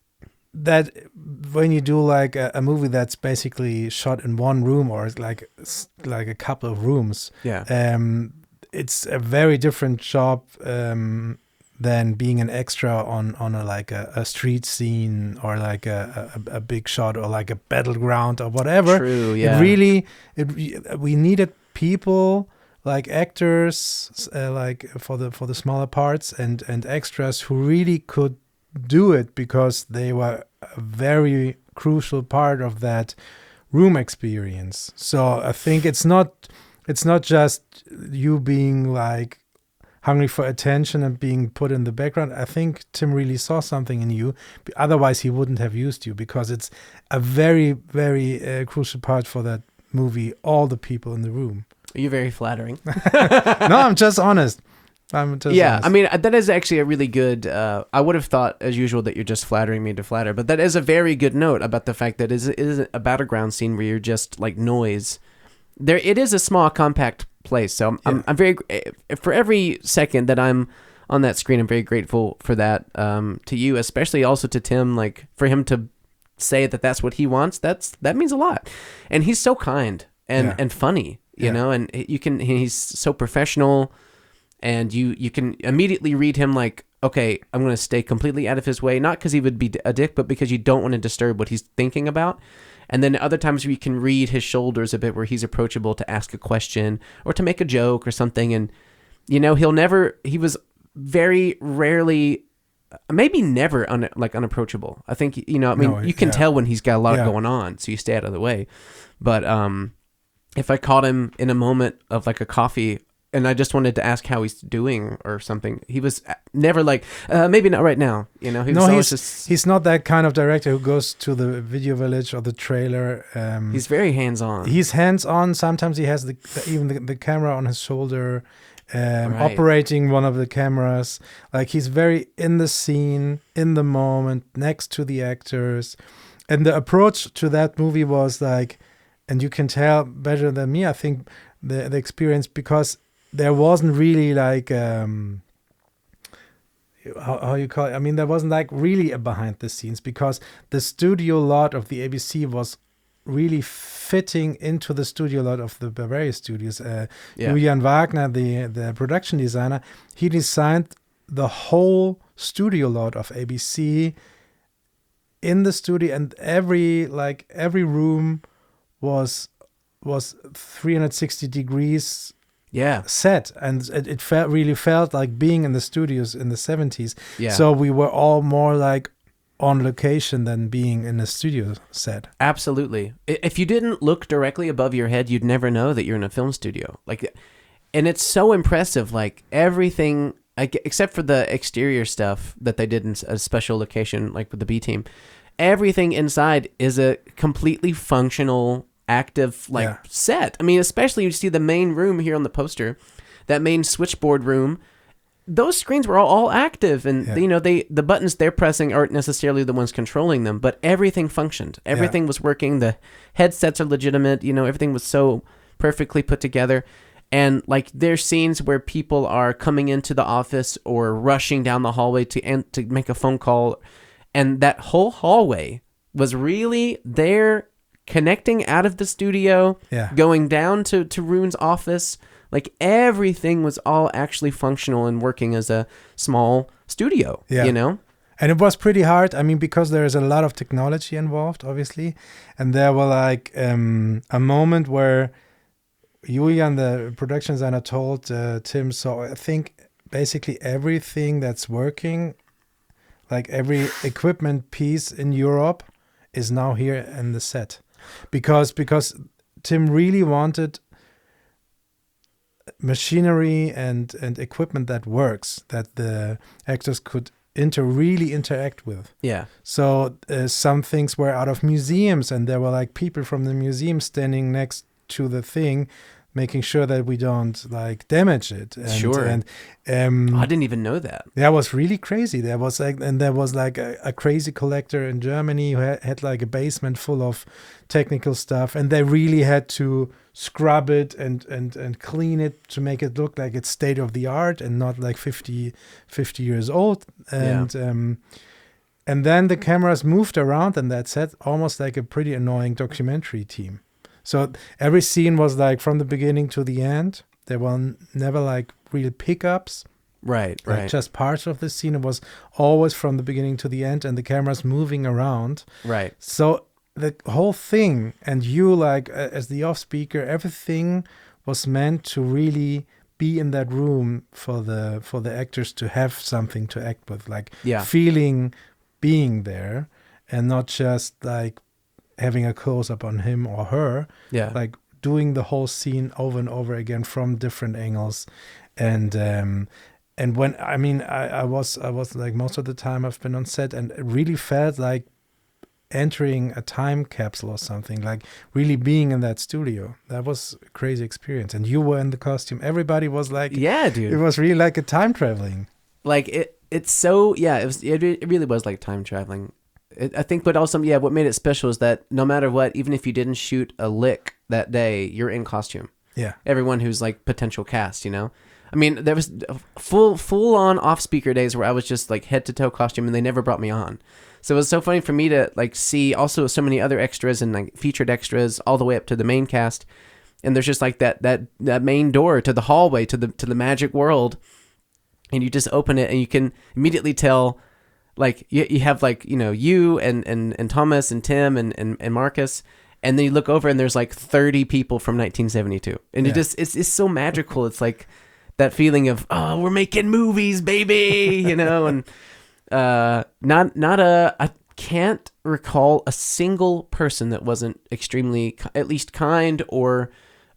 that when you do like a, a movie that's basically shot in one room or like s- like a couple of rooms, Yeah. um, it's a very different job um, than being an extra on on a like a, a street scene or like a, a a big shot or like a battleground or whatever. True. Yeah. It really, it re- we needed people like actors, uh, like for the for the smaller parts and and extras who really could do it because they were a very crucial part of that room experience. So I think it's not it's not just you being like hungry for attention and being put in the background. I think Tim really saw something in you. Otherwise, he wouldn't have used you because it's a very, very uh, crucial part for that movie. All the people in the room. You're very flattering. No, I'm just honest. I'm just Yeah, honest. I mean that is actually a really good. Uh, I would have thought, as usual, that you're just flattering me to flatter, but that is a very good note about the fact that it is it is a battleground scene where you're just like noise. There, it is a small, compact place, so I'm I'm, Yeah. I'm very for every second that I'm on that screen. I'm very grateful for that um, to you, especially also to Tim. Like for him to say that that's what he wants. That's that means a lot, and he's so kind and Yeah. and funny, you Yeah. know, and you can he's so professional. And you, you can immediately read him like, okay, I'm going to stay completely out of his way. Not because he would be a dick, but because you don't want to disturb what he's thinking about. And then other times you can read his shoulders a bit where he's approachable to ask a question or to make a joke or something. And, you know, he'll never, he was very rarely, maybe never un, like unapproachable. I think, you know, I mean, No, you can yeah. tell when he's got a lot Yeah. going on, so you stay out of the way. But um, if I caught him in a moment of like a coffee and I just wanted to ask how he's doing or something, he was never like, uh, maybe not right now. You know, he was No, always he's just, he's not that kind of director who goes to the video village or the trailer. Um, he's very hands-on. he's hands on. Sometimes he has the, the even the, the camera on his shoulder, um, Right. operating one of the cameras. Like he's very in the scene, in the moment, next to the actors. And the approach to that movie was like, and you can tell better than me, I think, the the experience, because there wasn't really like um how, how you call it. I mean, there wasn't like really a behind the scenes because the studio lot of the A B C was really fitting into the studio lot of the Bavaria Studios. Uh, Yeah. Julian Wagner, the the production designer, he designed the whole studio lot of A B C in the studio, and every like every room was was three hundred sixty degrees yeah, set, and it, it felt really felt like being in the studios in the seventies. yeah. So we were all more like on location than being in a studio set. Absolutely. I- If you didn't look directly above your head, you'd never know that you're in a film studio. Like, and it's so impressive. Like everything, like, except for the exterior stuff that they did in a special location, like with the B team, everything inside is a completely functional, active, like Yeah. set. I mean, especially you see the main room here on the poster, that main switchboard room. Those screens were all, all active, and Yeah. you know they the buttons they're pressing aren't necessarily the ones controlling them, but everything functioned. Everything was working. The headsets are legitimate. You know, everything was so perfectly put together. And like there's scenes where people are coming into the office or rushing down the hallway to en- to make a phone call, and that whole hallway was really there connecting out of the studio, Yeah. going down to to Rune's office. Like everything was all actually functional and working as a small studio. Yeah. You know. And it was pretty hard. I mean, because there is a lot of technology involved, obviously, and there were like um, a moment where Julian, the production designer, told uh, Tim, so I think basically everything that's working, like every equipment piece in Europe, is now here in the set, because because Tim really wanted machinery and and equipment that works, that the actors could inter really interact with. Yeah. So uh, some things were out of museums, and there were like people from the museum standing next to the thing, making sure that we don't like damage it. And, Sure. And um, Oh, I didn't even know that. that was really crazy. There was like, and there was like a, a crazy collector in Germany who had, had like a basement full of technical stuff, and they really had to scrub it and and and clean it to make it look like it's state of the art and not like fifty, fifty years old. And um, and then the cameras moved around, and that set almost like a pretty annoying documentary team. So every scene was like from the beginning to the end. There were n- never like real pickups. Right. Like Right. just parts of the scene. It was always from the beginning to the end, and the cameras moving around. Right. So the whole thing, and you like uh, as the off speaker, everything was meant to really be in that room for the for the actors to have something to act with, like Yeah. feeling being there, and not just like having a close up on him or her, Yeah. like doing the whole scene over and over again from different angles. And um and when I mean I, I was I was like most of the time I've been on set, and it really felt like entering a time capsule or something, like really being in that studio. That was a crazy experience. And you were in the costume. Everybody was like, Yeah, dude. it was really like a time traveling. Like it it's so yeah it was it, re- it really was like time traveling. It, I think, but also yeah what made it special is that no matter what, even if you didn't shoot a lick that day, you're in costume. Yeah. Everyone who's like potential cast, you know. I mean, there was full full on off speaker days where I was just like head to toe costume, and they never brought me on. So it was so funny for me to like see also so many other extras and like featured extras all the way up to the main cast, and there's just like that that that main door to the hallway to the to the magic world, and you just open it and you can immediately tell, like you you have like you know you and and and Thomas and Tim and and, and Marcus. And then you look over and there's like thirty people from nineteen seventy-two, and Yeah. it just it's it's so magical. It's like that feeling of oh we're making movies, baby, you know. And uh, not not a I can't recall a single person that wasn't extremely ki- at least kind or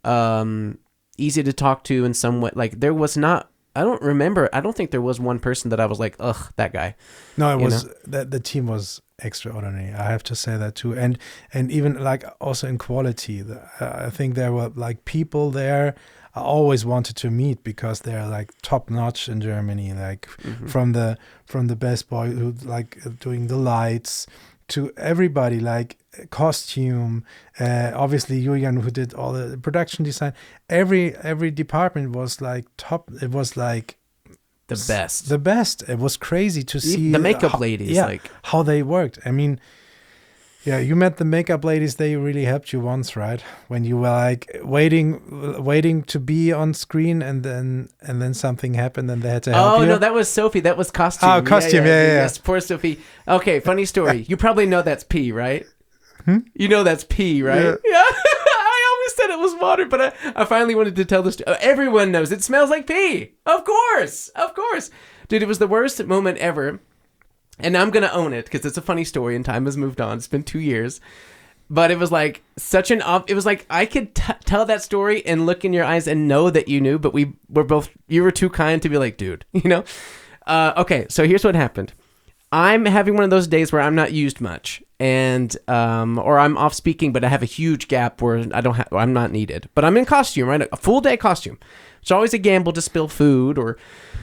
um, easy to talk to in some way. Like there was not. I don't remember. I don't think there was one person that I was like, ugh, that guy. No, it You was that the team was extraordinary. I have to say that too, and and even like also in quality. The, uh, I think there were like people there I always wanted to meet because they're like top notch in Germany. Like Mhm. from the from the best boy who like doing the lights to everybody, like costume. Uh, obviously, Julian who did all the production design. Every every department was like top. It was like The best. the best. It was crazy to see the makeup how- ladies, yeah, like how they worked. I mean, yeah, you met the makeup ladies. They really helped you once, right? When you were like waiting, waiting to be on screen, and then and then something happened, and they had to help oh you. no, that was Sophie. That was costume. Oh, costume, yeah, yeah, yeah. Yes, poor Sophie. Okay, funny story. You probably know that's pee, right? Hmm? You know that's pee, right? Yeah. Yeah. I always said it was water, but I, I finally wanted to tell this. Uh, everyone knows it smells like pee. Of course, of course, dude. It was the worst moment ever, and I'm gonna own it because it's a funny story, and time has moved on. It's been two years. But it was like such an ob- it was like I could t- tell that story and look in your eyes and know that you knew, but we were both you were too kind to be like, dude, you know. Uh, okay, so here's what happened. I'm having one of those days where I'm not used much, and um, or I'm off speaking, but I have a huge gap where I don't have I'm not needed, but I'm in costume, right? A full day costume. It's always a gamble to spill food or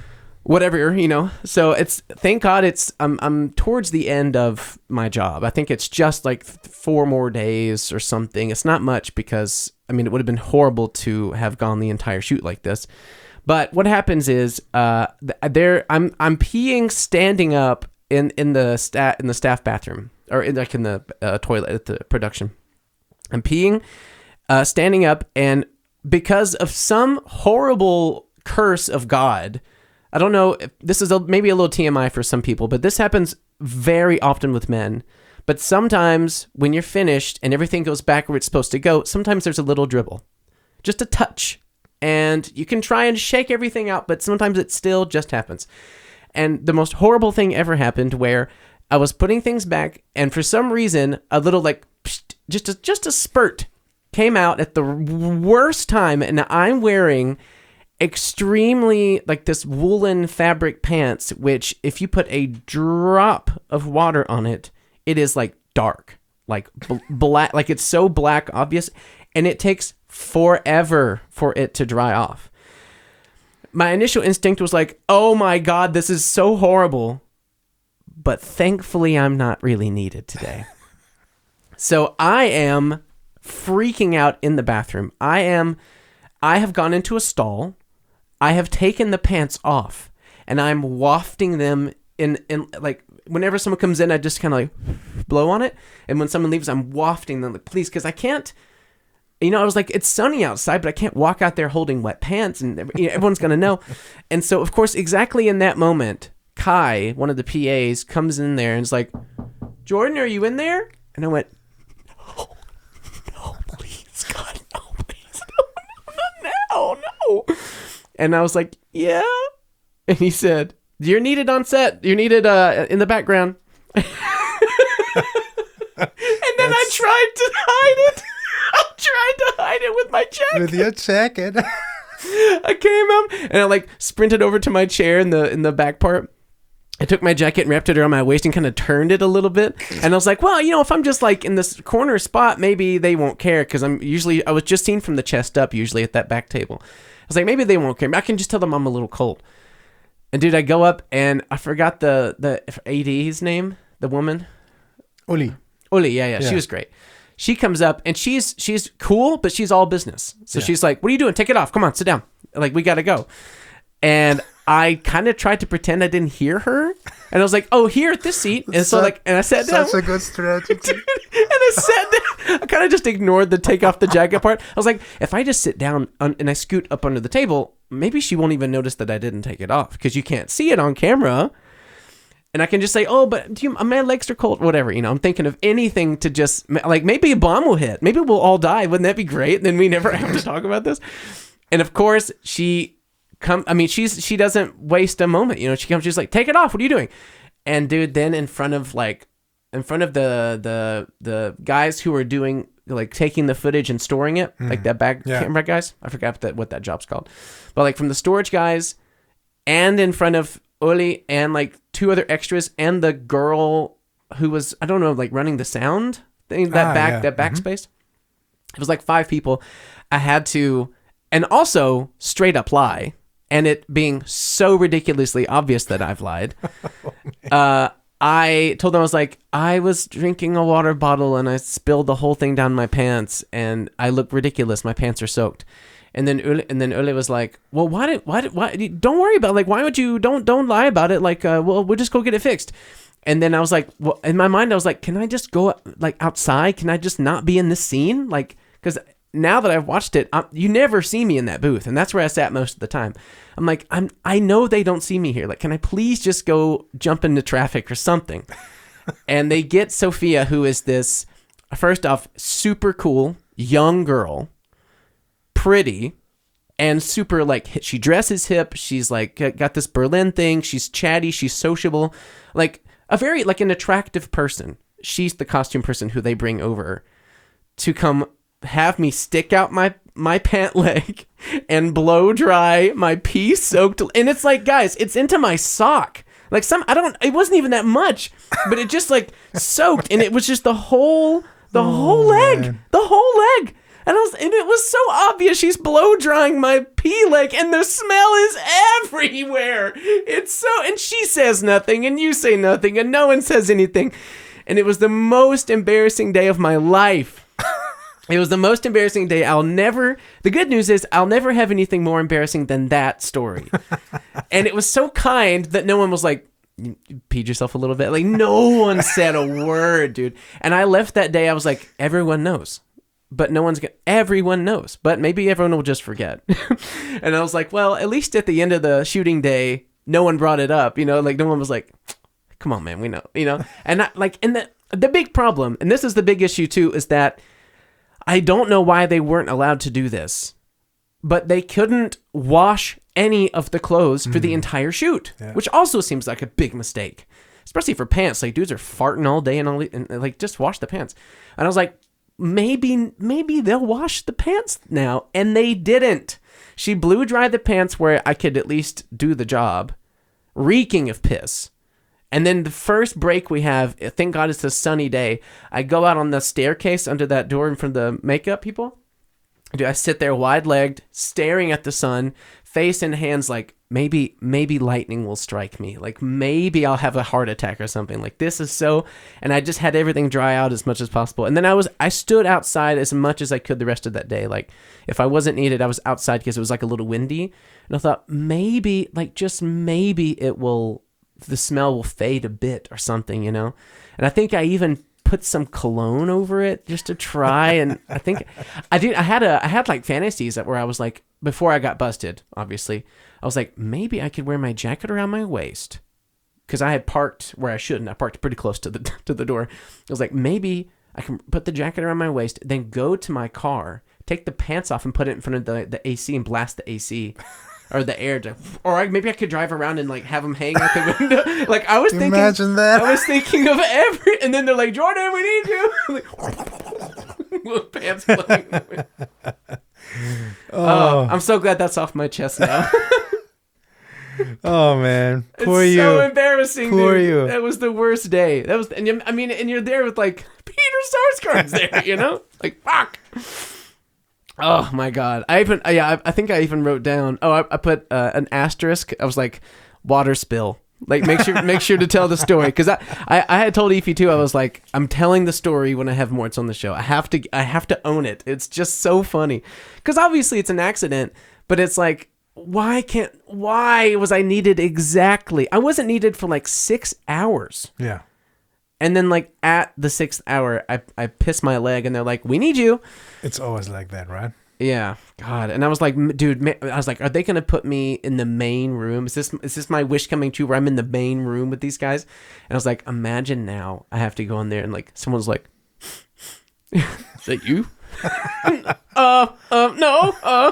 whatever, you know. So it's thank God it's I'm I'm towards the end of my job. I think it's just like four more days or something. It's not much because I mean it would have been horrible to have gone the entire shoot like this. But what happens is uh there I'm I'm peeing standing up in in the sta- in the staff bathroom or in, like in the uh, toilet at the production. I'm peeing uh standing up, and because of some horrible curse of God, I don't know if this is a, maybe a little T M I for some people, but this happens very often with men. But sometimes when you're finished and everything goes back where it's supposed to go, sometimes there's a little dribble, just a touch. And you can try and shake everything out, but sometimes it still just happens. And the most horrible thing ever happened where I was putting things back, and for some reason, a little like, psht, just a, just a spurt came out at the worst time, and I'm wearing extremely like this woolen fabric pants, which if you put a drop of water on it, it is like dark, like bl- black, like it's so black, obvious, and it takes forever for it to dry off. My initial instinct was like, oh my God, this is so horrible. But thankfully, I'm not really needed today. So I am freaking out in the bathroom. I am, I have gone into a stall. I have taken the pants off, and I'm wafting them in, in like, whenever someone comes in, I just kind of like blow on it. And when someone leaves, I'm wafting them, like, please, because I can't, you know, I was like, it's sunny outside, but I can't walk out there holding wet pants, and you know, everyone's going to know. And so, of course, exactly in that moment, Kai, one of the P As, comes in there and is like, Jordan, are you in there? And I went, no, no, please, God, no, please, no, no, no, no, no. And I was like, yeah. And he said, you're needed on set. You're needed uh, in the background. And then That's... I tried to hide it. I tried to hide it with my jacket. With your jacket. I came up and I like sprinted over to my chair in the in the back part. I took my jacket and wrapped it around my waist and kind of turned it a little bit. And I was like, well, you know, if I'm just like in this corner spot, maybe they won't care, because I'm usually, I was just seen from the chest up usually at that back table. I was like, maybe they won't care. I can just tell them I'm a little cold. And dude, I go up and I forgot the, the A D's name, the woman. Uli. Uli, yeah, yeah, yeah. She was great. She comes up and she's she's cool, but she's all business. So yeah. She's like, what are you doing? Take it off. Come on, sit down. Like, we got to go. And I kind of tried to pretend I didn't hear her. And I was like, oh, here at this seat. And so, so like, and I sat down. Such a good strategy. Dude, and I sat down. I kind of just ignored the take off the jacket part. I was like, if I just sit down un- and I scoot up under the table, maybe she won't even notice that I didn't take it off, because you can't see it on camera. And I can just say, oh, but do you, my legs are cold, whatever. You know, I'm thinking of anything to just, like, maybe a bomb will hit. Maybe we'll all die. Wouldn't that be great? Then we never have to talk about this. And of course, she come. I mean, she's she doesn't waste a moment. You know, she comes, she's like, take it off. What are you doing? And dude, then in front of like, in front of the the the guys who are doing, like, taking the footage and storing it, mm. like that back yeah. camera guys. I forgot that what that job's called. But like from the storage guys, and in front of Uli and like two other extras and the girl who was, I don't know, like running the sound thing, that ah, back yeah. that backspace. Mm-hmm. It was like five people. I had to, and also straight up lie, and it being so ridiculously obvious that I've lied. oh, uh, I told them, I was like, I was drinking a water bottle and I spilled the whole thing down my pants and I look ridiculous. My pants are soaked. And then Uli, and then Uli was like, well, why did, why did, why, don't worry about it. Like, why would you, don't, don't lie about it. Like, uh, well, we'll just go get it fixed. And then I was like, well, in my mind, I was like, can I just go like outside? Can I just not be in this scene? Like, cause now that I've watched it, I'm, you never see me in that booth. And that's where I sat most of the time. I'm like, I'm, I know they don't see me here. Like, can I please just go jump into traffic or something? And they get Sophia, who is this, first off, super cool young girl, pretty, and super, like, she dresses hip. She's like got this Berlin thing. She's chatty. She's sociable, like a very, like, an attractive person. She's the costume person who they bring over to come have me stick out my my pant leg and blow dry my pee soaked, and it's like, guys, it's into my sock. Like, some, I don't, it wasn't even that much, but it just like soaked, and it was just the whole the oh, whole leg man. the whole leg And I was, and it was so obvious. She's blow drying my pee leg, and the smell is everywhere. It's so, and she says nothing, and you say nothing, and no one says anything. And it was the most embarrassing day of my life. It was the most embarrassing day. I'll never, the good news is I'll never have anything more embarrassing than that story. And it was so kind that no one was like, you peed yourself a little bit. Like, no one said a word, dude. And I left that day, I was like, everyone knows. But no one's gonna, everyone knows, but maybe everyone will just forget. And I was like, well, at least at the end of the shooting day, no one brought it up, you know, like no one was like, come on, man, we know, you know, and I, like, and the, the big problem, and this is the big issue too, is that I don't know why they weren't allowed to do this, but they couldn't wash any of the clothes for mm. the entire shoot, yeah. which also seems like a big mistake, especially for pants. Like dudes are farting all day and all, and like, just wash the pants. And I was like, maybe maybe they'll wash the pants now, and they didn't. She blew dry the pants where I could at least do the job, reeking of piss. And then the first break we have, thank God it's a sunny day, I go out on the staircase under that door in front of the makeup people. Dude, I sit there wide-legged, staring at the sun, face in hands, like maybe maybe lightning will strike me. Like maybe I'll have a heart attack or something. Like this is so, and I just had everything dry out as much as possible. And then I was I stood outside as much as I could the rest of that day. Like if I wasn't needed, I was outside because it was like a little windy. And I thought maybe, like just maybe it will, the smell will fade a bit or something, you know? And I think I even put some cologne over it just to try. And I think I did. I had a, I had like fantasies that where I was like, before I got busted, obviously, I was like, maybe I could wear my jacket around my waist. Cause I had parked where I shouldn't. I parked pretty close to the, to the door. I was like, maybe I can put the jacket around my waist, then go to my car, take the pants off and put it in front of the, the A C and blast the A C. Or the air, to, or I, maybe I could drive around and like have them hang out the window. Like I was thinking, imagine that. I was thinking of every, and then they're like, Jordan, we need you. Like, pants flying. Oh, uh, I'm so glad that's off my chest now. Oh man, poor it's you. So embarrassing. Poor dude. you. That was the worst day. That was, and you, I mean, and you're there with like Peter Sarsgaard's there, you know, like fuck. Oh my God! I even yeah, I, I think I even wrote down. Oh, I, I put uh, an asterisk. I was like, water spill. Like make sure make sure to tell the story because I, I I had told Ify too. I was like, I'm telling the story when I have Mortz on the show. I have to I have to own it. It's just so funny because obviously it's an accident, but it's like why can't why was I needed exactly? I wasn't needed for like six hours. Yeah. And then, like, at the sixth hour, I, I piss my leg, and they're like, we need you. It's always like that, right? Yeah. God. And I was like, dude, I was like, are they going to put me in the main room? Is this is this my wish coming true where I'm in the main room with these guys? And I was like, imagine now I have to go in there, and, like, someone's like, is that you? uh, um, no. Uh.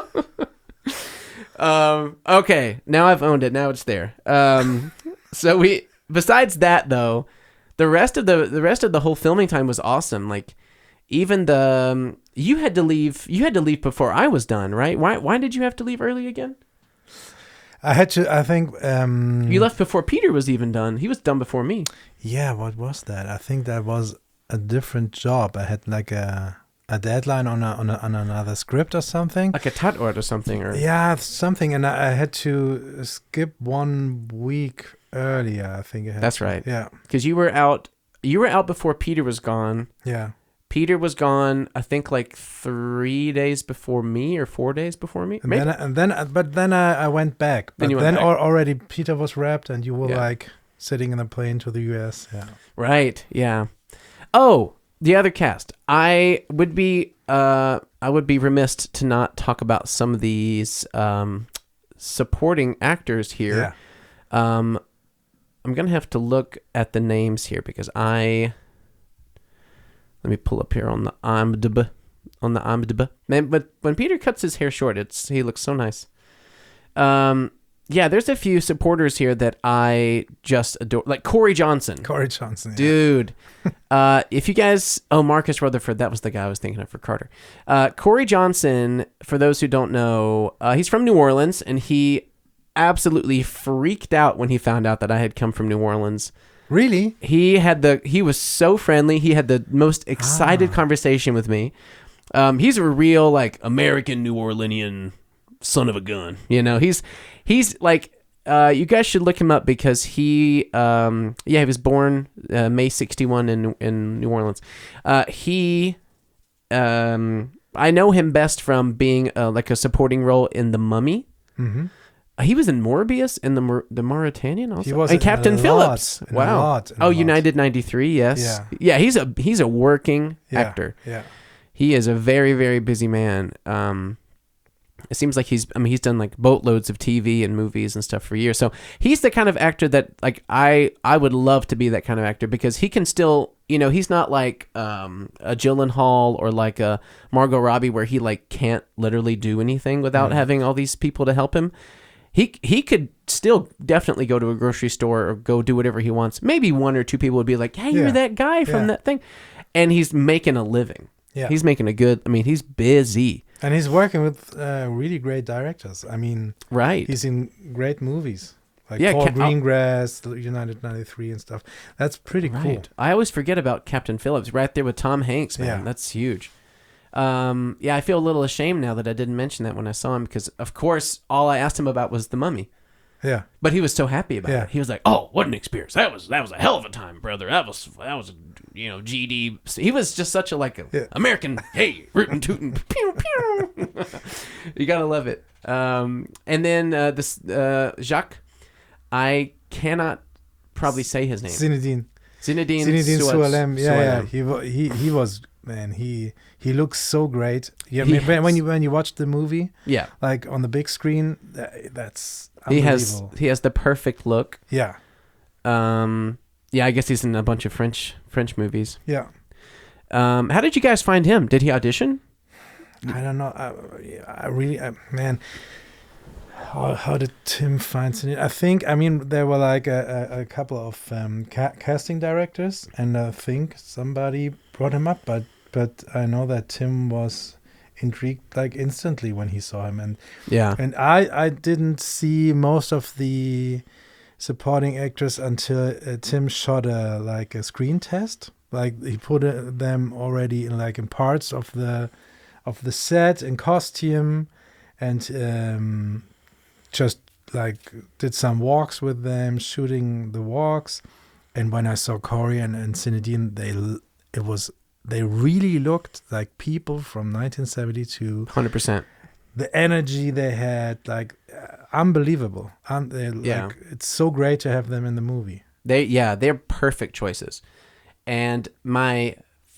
um, okay. Now I've owned it. Now it's there. Um, so we, besides that, though, The rest of the the rest of the whole filming time was awesome. Like, even the um, you had to leave. You had to leave before I was done, right? Why Why did you have to leave early again? I had to. I think um, you left before Peter was even done. He was done before me. Yeah. What was that? I think that was a different job. I had like a a deadline on a on, a, on another script or something. Like a Tatort or something, or yeah, something, and I, I had to skip one week earlier. I think it had that's to. right. Yeah, because you were out. You were out before Peter was gone. Yeah, Peter was gone. I think like three days before me, or four days before me. And Maybe. then, I, and then, but then I, I went back. But then, you went then back. Al- already Peter was wrapped, and you were Yeah. like sitting in a plane to the U S. Yeah, Right. Yeah. Oh, the other cast. I would be. Uh, I would be remiss to not talk about some of these um, supporting actors here. Yeah. Um, I'm gonna have to look at the names here because I. Let me pull up here on the IMDb. On the IMDb. Man, but when Peter cuts his hair short, it's he looks so nice. Um. Yeah, there's a few supporters here that I just adore, like Corey Johnson. Corey Johnson, yeah. Dude. uh, if you guys, oh, Marcus Rutherford, that was the guy I was thinking of for Carter. Uh, Corey Johnson, for those who don't know, uh, he's from New Orleans, and he absolutely freaked out when he found out that I had come from New Orleans. Really? He had the, he was so friendly. He had the most excited Ah. conversation with me. Um, he's a real like American New Orleanian son of a gun. You know, he's he's like uh, you guys should look him up because he um, yeah he was born uh, May sixty-one in in New Orleans. Uh, he um, I know him best from being uh, like a supporting role in The Mummy. Mm-hmm. He was in Morbius in the Mar- the Mauritanian also. He was and in Captain a Phillips. lot, in a Wow. lot, in a oh, lot. United ninety-three. Yes. Yeah. Yeah. He's a he's a working Yeah, actor. Yeah. He is a very very busy man. Um, it seems like he's I mean he's done like boatloads of T V and movies and stuff for years. So he's the kind of actor that like I I would love to be that kind of actor because he can still you know he's not like um, a Gyllenhaal or like a Margot Robbie where he like can't literally do anything without Mm. having all these people to help him. He he could still definitely go to a grocery store or go do whatever he wants. Maybe one or two people would be like, "Hey, you're Yeah. that guy from Yeah. that thing," and he's making a living. Yeah. He's making a good. I mean, he's busy, And he's working with uh, really great directors. I mean, right? he's in great movies like Yeah, Paul Ca- Greengrass, United ninety-three, and stuff. That's pretty cool. Right. I always forget about Captain Phillips right there with Tom Hanks. Man, Yeah. that's huge. Um, yeah, I feel a little ashamed now that I didn't mention that when I saw him because, of course, all I asked him about was The Mummy. Yeah. But he was so happy about Yeah. it. He was like, "Oh, what an experience! That was that was a hell of a time, brother. That was that was you know G D." He was just such a like a Yeah. American. Hey, rootin' tootin', pew pew. You gotta love it. Um, and then uh, this uh, Jacques, I cannot probably say his name. Zinedine. Zinedine, Zinedine Suaz- Sualem. Yeah, yeah. Sualem. He wa- he he was man. He he looks so great. Yeah. He I mean, when, when has- you when you watch the movie Yeah, like on the big screen, that, that's he has unbelievable. he has the perfect look. Yeah. Um, yeah, I guess he's in a bunch of French French movies. Yeah. Um, how did you guys find him? Did he audition? I don't know. I, I really, I, man. How, how did Tim find it? I think, I mean, there were like a, a, a couple of um, ca- casting directors, and I think somebody brought him up, but but I know that Tim was intrigued like instantly when he saw him, and Yeah. and I I didn't see most of the supporting actors until uh, Tim shot a like a screen test. Like he put uh, them already in like in parts of the of the set in costume, and um, just like did some walks with them, shooting the walks. And when I saw Corey and, and Zinedine, they l- it was they really looked like people from nineteen seventy-two. one hundred percent. The energy they had, like uh, unbelievable. Um, they, Yeah. like, it's so great to have them in the movie. They yeah, they're perfect choices. And my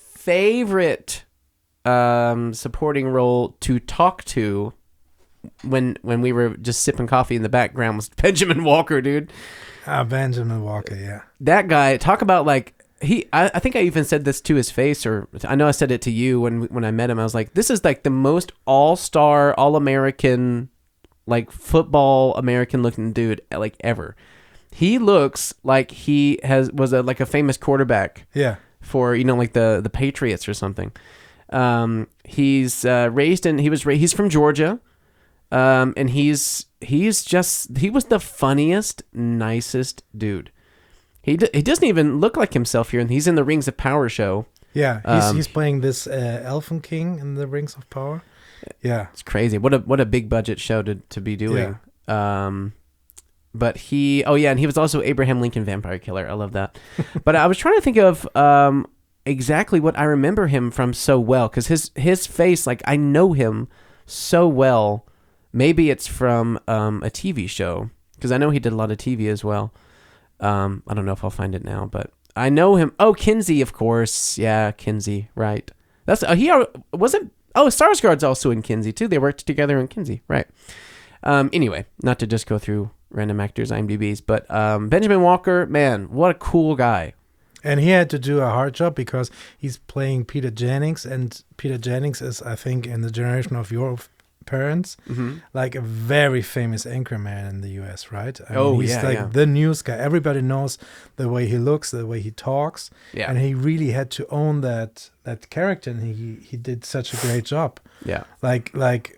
favorite um, supporting role to talk to when when we were just sipping coffee in the background was Benjamin Walker, dude. Ah, Benjamin Walker, yeah. That guy, talk about like he I, I think I even said this to his face, or I know I said it to you when when I met him. I was like, this is like the most all-star, all-American, like football American looking dude like ever. He looks like he has was a like a famous quarterback Yeah. for, you know, like the the Patriots or something. Um, he's uh, raised in he was ra- he's from Georgia, um, and he's he's just he was the funniest, nicest dude. He d- he doesn't even look like himself here, and he's in the Rings of Power show. Yeah, he's Um, he's playing this uh, Elfen King in the Rings of Power. Yeah. It's crazy. What a what a big budget show to to be doing. Um, but he oh yeah, and he was also Abraham Lincoln Vampire Killer. I love that. But I was trying to think of um exactly what I remember him from so well, because his his face, like I know him so well. Maybe it's from um a T V show, because I know he did a lot of T V as well. Um, I don't know if I'll find it now, but I know him. Oh, Kinsey, of course. Yeah, Kinsey. Right. That's uh, he al- wasn't. Oh, Sarsgaard's also in Kinsey too. They worked together in Kinsey. Right. Um. Anyway, not to just go through random actors' IMDb's, but um, Benjamin Walker, man, what a cool guy. And he had to do a hard job because he's playing Peter Jennings, and Peter Jennings is, I think, in the generation of your f- parents, Mm-hmm. like a very famous anchorman in the U S, right? I Oh, he's yeah, like yeah. the news guy. Everybody knows the way he looks, the way he talks, Yeah. and he really had to own that that character, and he he did such a great job. Yeah. Like like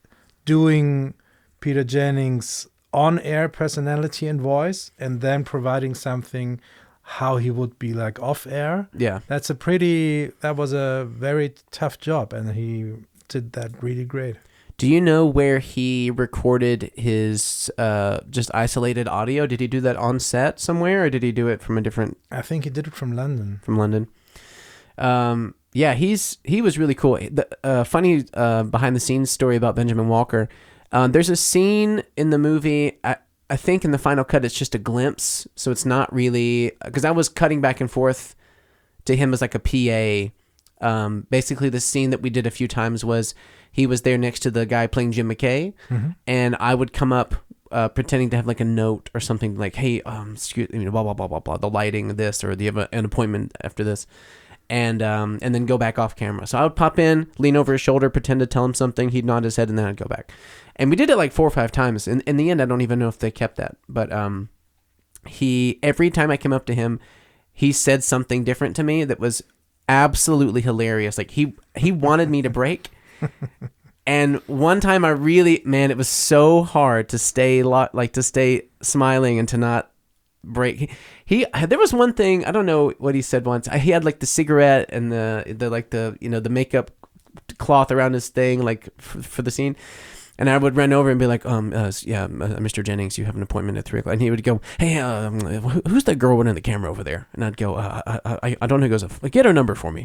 doing Peter Jennings on-air personality and voice, and then providing something how he would be like off air. Yeah. That's a pretty, that was a very tough job, and he did that really great. Do you know where he recorded his uh, just isolated audio? Did he do that on set somewhere, or did he do it from a different? I think he did it from London. From London. Um, yeah, he's he was really cool. The uh, funny uh, behind the scenes story about Benjamin Walker. Uh, there's a scene in the movie. I, I think in the final cut, it's just a glimpse, so it's not really because I was cutting back and forth to him as like a P A. Um, basically, the scene that we did a few times was. He was there next to the guy playing Jim McKay, mm-hmm. and I would come up uh, pretending to have like a note or something like, "Hey, um, excuse me, blah blah blah blah blah, the lighting, this, or do you have a, an appointment after this?" And um, and then go back off camera. So I would pop in, lean over his shoulder, pretend to tell him something. He'd nod his head, and then I'd go back. And we did it like four or five times. In in the end, I don't even know if they kept that, but um, he every time I came up to him, he said something different to me that was absolutely hilarious. Like he he wanted me to break. And one time I really, man, it was so hard to stay lo- like to stay smiling and to not break. He, he there was one thing, I don't know what he said once. He had like the cigarette and the the like the you know the makeup cloth around his thing like for, for the scene. And I would run over and be like, um, uh, yeah, uh, Mister Jennings, you have an appointment at three o'clock. And he would go, hey, um, who's that girl running the camera over there? And I'd go, uh, I, I, I don't know. He goes, get her number for me.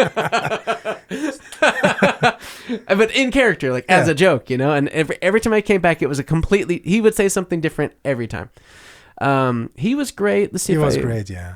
But in character, like yeah. as a joke, you know. And every every time I came back, it was a completely. He would say something different every time. Um, he was great. Let's see. He if was I, great, yeah.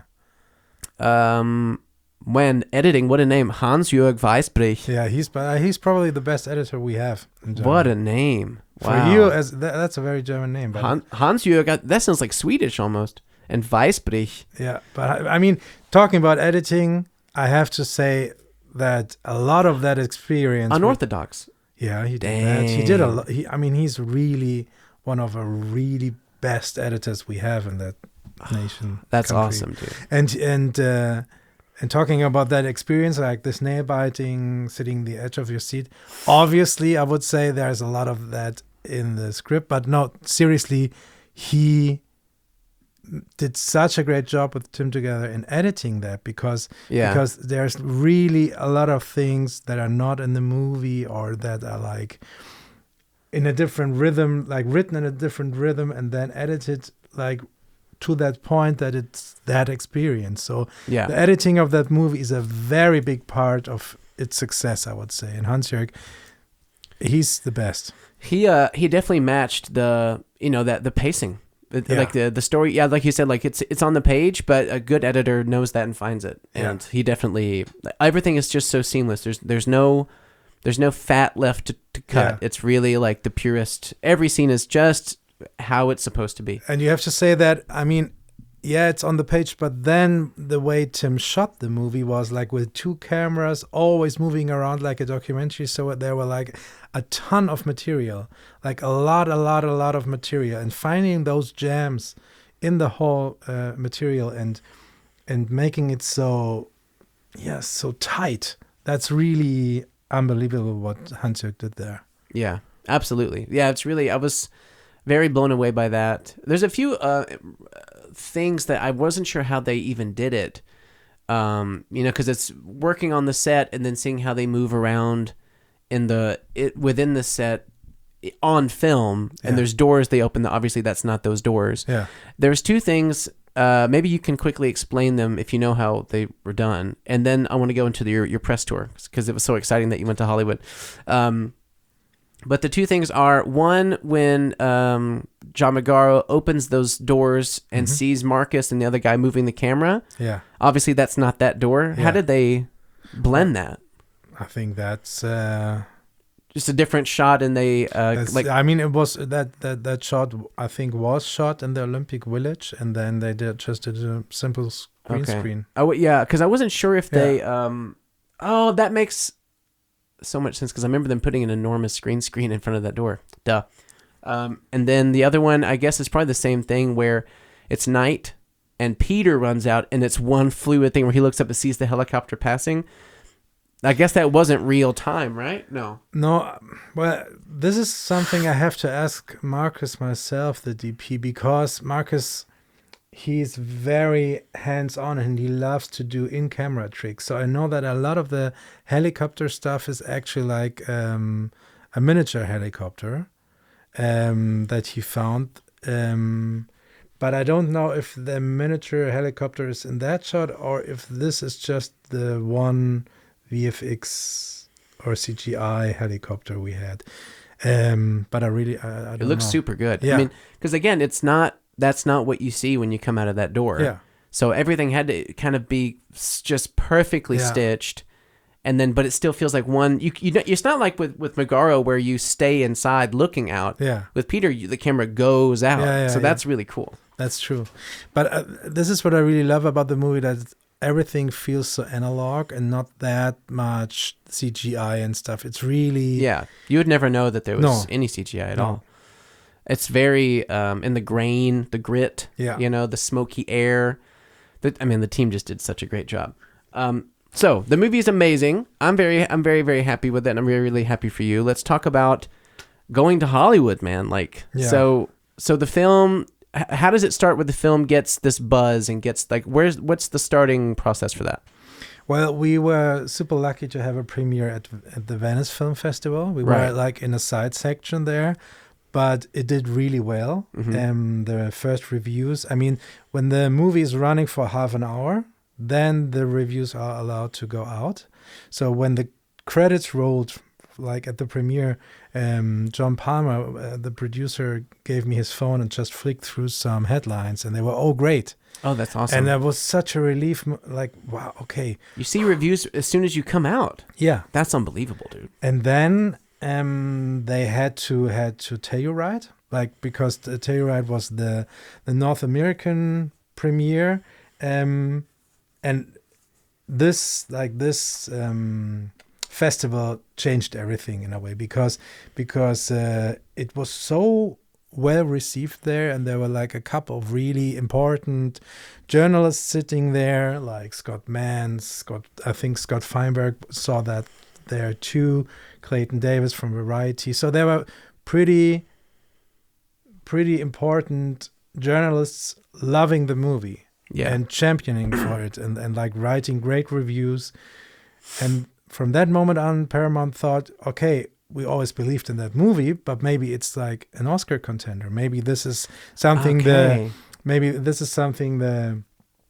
Um. When editing, what a name, Hans-Jörg Weisbrich. Yeah, he's uh, he's probably the best editor we have in Germany. What a name! Wow. For you, as th- that's a very German name. But Han- Hans-Jörg, that sounds like Swedish almost. And Weisbrich. Yeah, but I, I mean, talking about editing, I have to say that a lot of that experience. Unorthodox. With, yeah, he did Dang. that. He did a lot. He, I mean, he's really one of the really best editors we have in that nation. That's country. Awesome, dude. And and. Uh, And talking about that experience, like this nail biting, sitting the edge of your seat, obviously, I would say there's a lot of that in the script. But no, seriously, he did such a great job with Tim together in editing that because yeah. because there's really a lot of things that are not in the movie or that are like in a different rhythm, like written in a different rhythm and then edited like to that point that it's that experience. So yeah. the editing of that movie is a very big part of its success, I would say. And Hans-Jörg, he's the best. He uh he definitely matched the you know that the pacing, the, yeah. like the the story. Yeah, like you said, like it's it's on the page, but a good editor knows that and finds it. And yeah. he definitely everything is just so seamless. There's there's no there's no fat left to, to cut. Yeah. It's really like the purest. Every scene is just how it's supposed to be. And you have to say that, I mean, yeah, it's on the page, but then the way Tim shot the movie was like with two cameras always moving around like a documentary. So there were like a ton of material, like a lot, a lot, a lot of material, and finding those gems in the whole uh, material and and making it so, yeah, so tight. That's really unbelievable what Hans-Jörg did there. Yeah, absolutely. Yeah, it's really, I was very blown away by that. There's a few uh, things that I wasn't sure how they even did it. Um, you know, because it's working on the set and then seeing how they move around in the it, within the set on film. Yeah. And there's doors they open. Obviously, that's not those doors. Yeah. There's two things. Uh, maybe you can quickly explain them if you know how they were done. And then I want to go into the, your your press tour because it was so exciting that you went to Hollywood. Um, But the two things are, one, when um, John Magaro opens those doors and mm-hmm. sees Marcus and the other guy moving the camera. Yeah. Obviously, that's not that door. Yeah. How did they blend that? I think that's... Uh, just a different shot and they... Uh, like. I mean, it was... That, that, that shot, I think, was shot in the Olympic Village. And then they did just did a simple green okay. screen. Oh, yeah, because I wasn't sure if yeah. they... Um, oh, that makes... so much sense because I remember them putting an enormous green screen in front of that door. Duh. Um, and then the other one, I guess, is probably the same thing where it's night and Peter runs out and it's one fluid thing where he looks up and sees the helicopter passing. I guess that wasn't real time, right? No. No. Well, this is something I have to ask Marcus myself, the D P, because Marcus he's very hands-on and he loves to do in-camera tricks. So I know that a lot of the helicopter stuff is actually like um, a miniature helicopter um, that he found. Um, but I don't know if the miniature helicopter is in that shot or if this is just the one V F X or C G I helicopter we had. Um, but I really, I, I don't It looks know. super good. Yeah. I mean, because again, it's not, that's not what you see when you come out of that door. Yeah. So everything had to kind of be s- just perfectly Yeah. stitched. And then, but it still feels like one, you, you know, it's not like with, with Megaro where you stay inside looking out. Yeah. With Peter, you, the camera goes out. Yeah, yeah, so yeah. that's really cool. That's true. But uh, this is what I really love about the movie, that everything feels so analog and not that much C G I and stuff. It's really... Yeah. You would never know that there was No. any C G I at No. all. It's very, um, in the grain, the grit, Yeah. you know, the smoky air. The, I mean, the team just did such a great job. Um, so the movie is amazing. I'm very, I'm very, very happy with it. And I'm really, really happy for you. Let's talk about going to Hollywood, man. Like, Yeah. so, so the film, h- how does it start with the film gets this buzz and gets like, where's, what's the starting process for that? Well, we were super lucky to have a premiere at, at the Venice Film Festival. We Right. were like in a side section there, but it did really well. Mhm. Um, the first reviews, I mean, when the movie is running for half an hour, then the reviews are allowed to go out. So when the credits rolled, like at the premiere, um, John Palmer, uh, the producer, gave me his phone and just flicked through some headlines, and they were all great. Oh, that's awesome. And that was such a relief. m- Like, wow, okay, you see reviews as soon as you come out. yeah. That's unbelievable, dude. And then um, they had to had to Telluride, like because the Telluride was the the North American premiere, um, and this like this um, festival changed everything in a way because because uh, it was so well received there, and there were like a couple of really important journalists sitting there, like Scott Mann, Scott I think Scott Feinberg saw that there too, Clayton Davis from Variety. So there were pretty pretty important journalists loving the movie Yeah. and championing for it and, and like writing great reviews. And from that moment on, Paramount thought, okay, we always believed in that movie, but maybe it's like an Oscar contender. Maybe this is something Okay. the maybe this is something the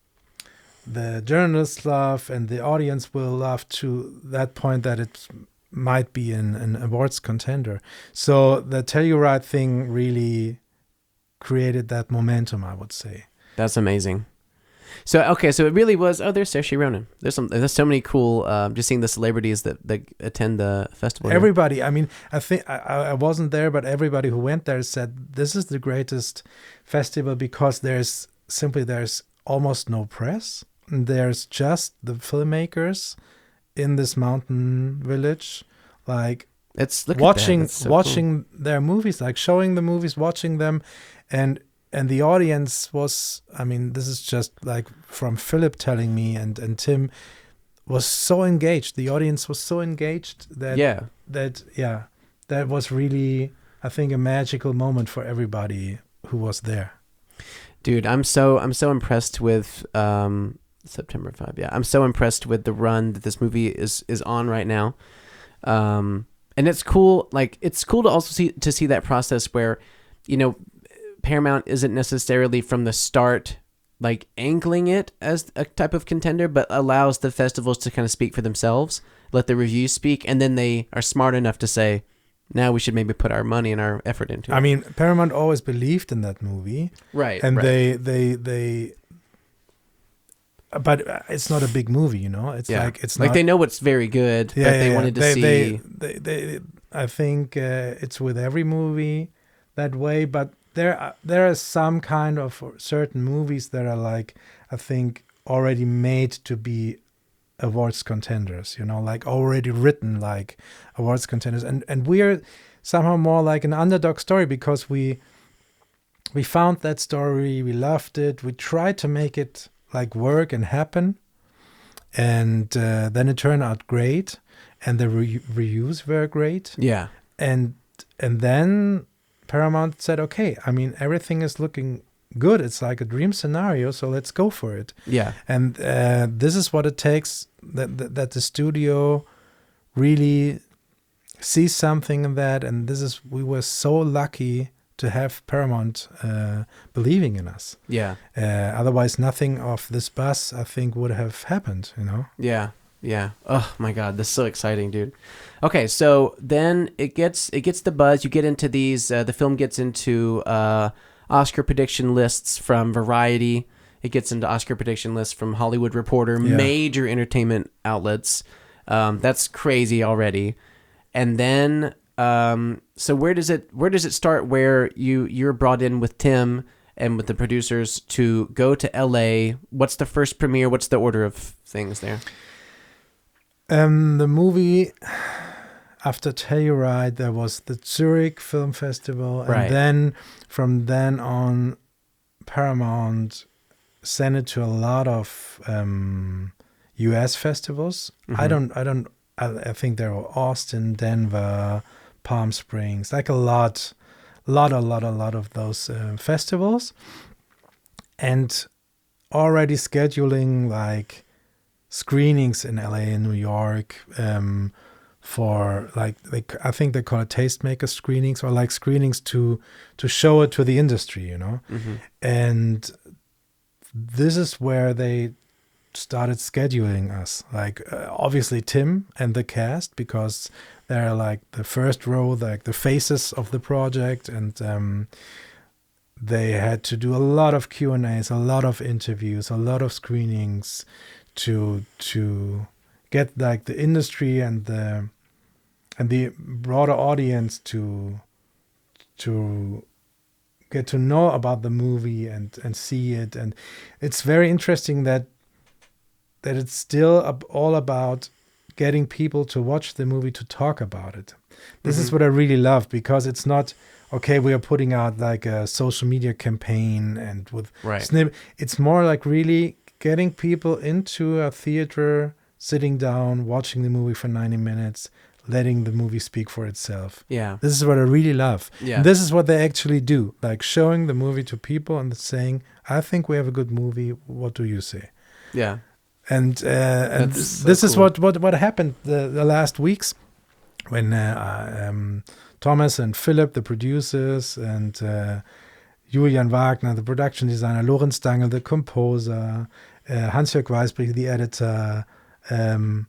the journalists love and the audience will love to that point that it might be an, an awards contender. So the Telluride thing really created that momentum, I would say. That's amazing. So okay, so it really was. Oh, there's Saoirse Ronan. There's some. There's so many cool. Um, just seeing the celebrities that, that attend the festival. here. Everybody, I mean, I think I, I I wasn't there, but everybody who went there said this is the greatest festival because there's simply there's almost no press. There's just the filmmakers in this mountain village, like It's look at that. watching That's so cool. watching their movies, like showing the movies, watching them, and and the audience was, I mean, this is just like from Philip telling me, and and Tim was so engaged. The audience was so engaged that Yeah. that yeah, that was really, I think, a magical moment for everybody who was there. Dude, I'm so I'm so impressed with um September fifth. Yeah, I'm so impressed with the run that this movie is is on right now. Um, and it's cool. Like it's cool to also see to see that process where, you know, Paramount isn't necessarily from the start like angling it as a type of contender, but allows the festivals to kind of speak for themselves, let the reviews speak, and then they are smart enough to say, now we should maybe put our money and our effort into it. I mean, Paramount always believed in that movie, right. and right. they they they. But it's not a big movie, you know. It's yeah. like it's like not. they know what's very good, yeah, but yeah, they yeah. wanted to they, see. They, they, they, I think uh, it's with every movie that way, but there are, there are some kind of certain movies that are like, I think, already made to be awards contenders, you know, like already written like awards contenders, and and we're somehow more like an underdog story because we we found that story, we loved it, we tried to make it like work and happen, and uh, then it turned out great, and the re- reviews were great, yeah. and and then Paramount said, okay, I mean, everything is looking good. It's like a dream scenario. So let's go for it. Yeah. And uh, this is what it takes, that, that that the studio really sees something in that. And this is, we were so lucky to have Paramount uh, believing in us. Yeah. Uh, otherwise, nothing of this buzz, I think, would have happened, you know? Yeah. Yeah. Oh my God, this is so exciting, dude. Okay, so then it gets it gets the buzz. You get into these. Uh, the film gets into uh, Oscar prediction lists from Variety. It gets into Oscar prediction lists from Hollywood Reporter, Yeah. major entertainment outlets. Um, that's crazy already. And then, um, so where does it where does it start? Where you you're brought in with Tim and with the producers to go to L A. What's the first premiere? What's the order of things there? Um, the movie, after Telluride, there was the Zurich Film Festival, and Right. then from then on, Paramount sent it to a lot of um, U S festivals. I Mhm. don't, I don't, I, I think there were Austin, Denver, Palm Springs, like a lot, lot, a lot, a lot of those uh, festivals, and already scheduling like screenings in L A and New York um, for like, like I think they call it tastemaker screenings, or like screenings to to show it to the industry, you know. Mm-hmm. And this is where they started scheduling us, like uh, obviously Tim and the cast, because they're like the first row, like the faces of the project, and um, they had to do a lot of Q and A's, a lot of interviews, a lot of screenings to to get like the industry and the and the broader audience to to get to know about the movie and and see it. And it's very interesting that that it's still ab- all about getting people to watch the movie, to talk about it. This is Mhm. what I really love, because it's not okay, we are putting out like a social media campaign and with Right. snip. It's more like really getting people into a theater, sitting down, watching the movie for ninety minutes, letting the movie speak for itself. Yeah. This is what I really love. Yeah. And this is what they actually do, like showing the movie to people and saying, I think we have a good movie. What do you say? Yeah. And, uh, and That's th- so this is cool. what, what, what happened the, the last weeks when uh, um, Thomas and Philip, the producers, and uh, Julian Wagner, the production designer, Lorenz Dangel, the composer, uh, Hans-Jörg Weisbrich, the editor, um,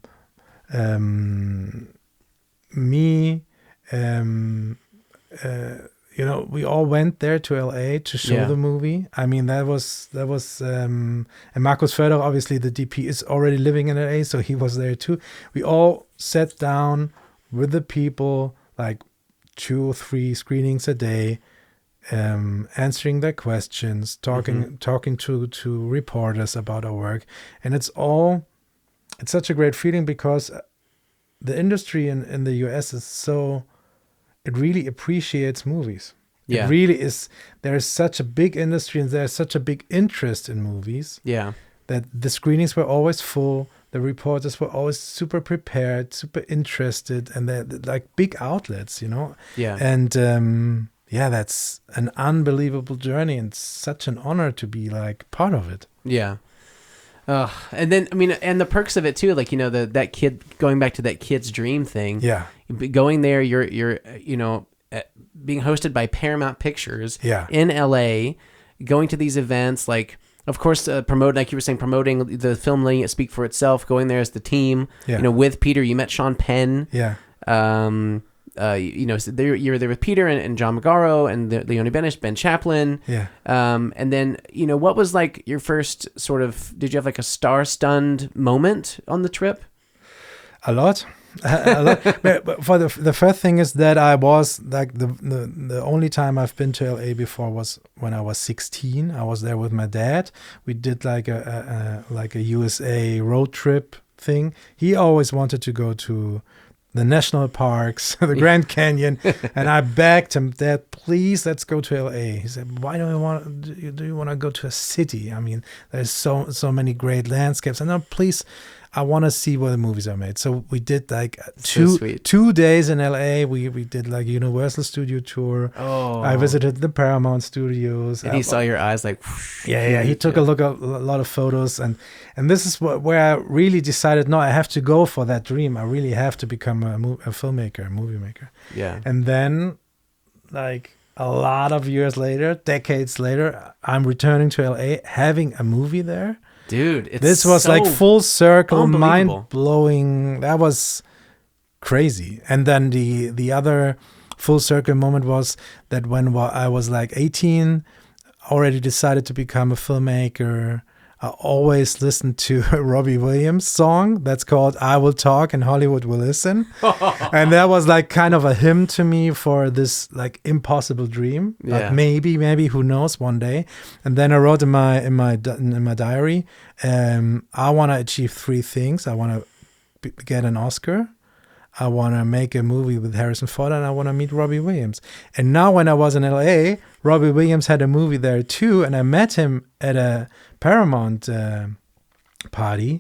um, me, um, uh, you know, we all went there to L A to show Yeah. the movie. I mean, that was that was, um, and Markus Förder, obviously the D P, is already living in L A, so he was there too. We all sat down with the people, like two or three screenings a day, um, answering their questions, talking Mhm. talking to to reporters about our work, and it's all it's such a great feeling, because the industry in in the U S is so, it really appreciates movies. Yeah. It really is. There is such a big industry, and there's such a big interest in movies, Yeah. that the screenings were always full. The reporters were always super prepared, super interested, and they're, they're like big outlets, you know. Yeah. And um, yeah, that's an unbelievable journey, and such an honor to be like part of it. Yeah. Uh, and then, I mean, and the perks of it too, like, you know, the, that kid, going back to that kid's dream thing, Yeah, going there, you're, you're, uh, you know, uh, being hosted by Paramount Pictures yeah, in L A, going to these events, like, of course, uh, promote, like you were saying, promoting the film, letting it speak for itself, going there as the team, yeah, you know, with Peter. You met Sean Penn. yeah. Um, uh, you, you know, so there, you were there with Peter and, and John Magaro and the, Leone Benish, Ben Chaplin. Yeah. Um, and then, you know, what was like your first sort of, did you have like a star-stunned moment on the trip? A lot. a lot. But but for the the first thing is that I was like the, the the only time I've been to L A before was when I was sixteen. I was there with my dad. We did like a, a, a like a U S A road trip thing. He always wanted to go to the national parks, the Grand Canyon, and I begged him, Dad, please let's go to L A. He said, why do you want do you, do you want to go to a city? I mean, there's so so many great landscapes. And no, please, I want to see where the movies are made. So we did like So two sweet. two days in L A. We we did like Universal Studio tour. Oh. I visited the Paramount Studios. And he I- saw your eyes like. yeah, yeah. He took a look at a lot of photos, and and this is what, where I really decided, no, I have to go for that dream. I really have to become a, mo- a filmmaker, a movie maker. Yeah. And then, like a lot of years later, decades later, I'm returning to L A, having a movie there. Dude, it's This was so like full circle, mind unbelievable. blowing. That was crazy. And then the the other full circle moment was that when wa- I was like eighteen, already decided to become a filmmaker. I always listened to a Robbie Williams song that's called "I Will Talk and Hollywood Will Listen," and that was like kind of a hymn to me for this like impossible dream. Yeah. Like maybe, maybe who knows one day. And then I wrote in my in my di- in my diary, um, I want to achieve three things. I want to get an Oscar. I want to make a movie with Harrison Ford, and I want to meet Robbie Williams. And now when I was in L A, Robbie Williams had a movie there too, and I met him at a Paramount uh, party.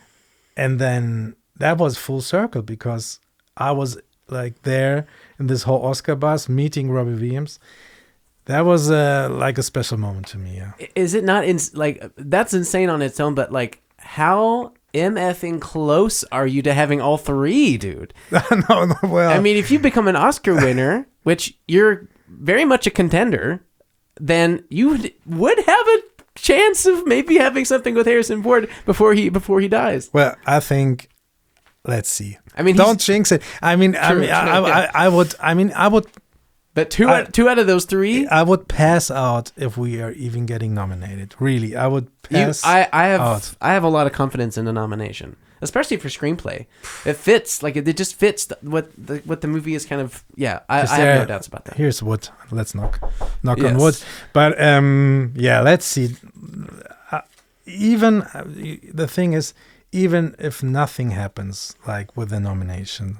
And then that was full circle because I was like there in this whole Oscar bus meeting Robbie Williams. That was uh, like a special moment to me, yeah. Is it not in like that's insane on its own? But like, how MFing close are you to having all three, dude? no, no, well, I mean, if you become an Oscar winner, which you're very much a contender, then you would, would have a chance of maybe having something with Harrison Ford before he before he dies. well, I think. Let's see. I mean, he's- don't jinx it. I mean, I True, mean, I, true, I, yeah. I, I would. I mean, I would. But two I- out, two out of those three, I would pass out if we are even getting nominated. Really, I would you, pass. I I have out. I have a lot of confidence in the nomination, especially for screenplay. It fits like it, it just fits the, what the what the movie is kind of. Yeah, I, Is I have there- no doubts about that. Here's wood. Let's knock, knock on Yes. wood. But um, yeah, let's see. Uh, even uh, the thing is, even if nothing happens, like with the nomination,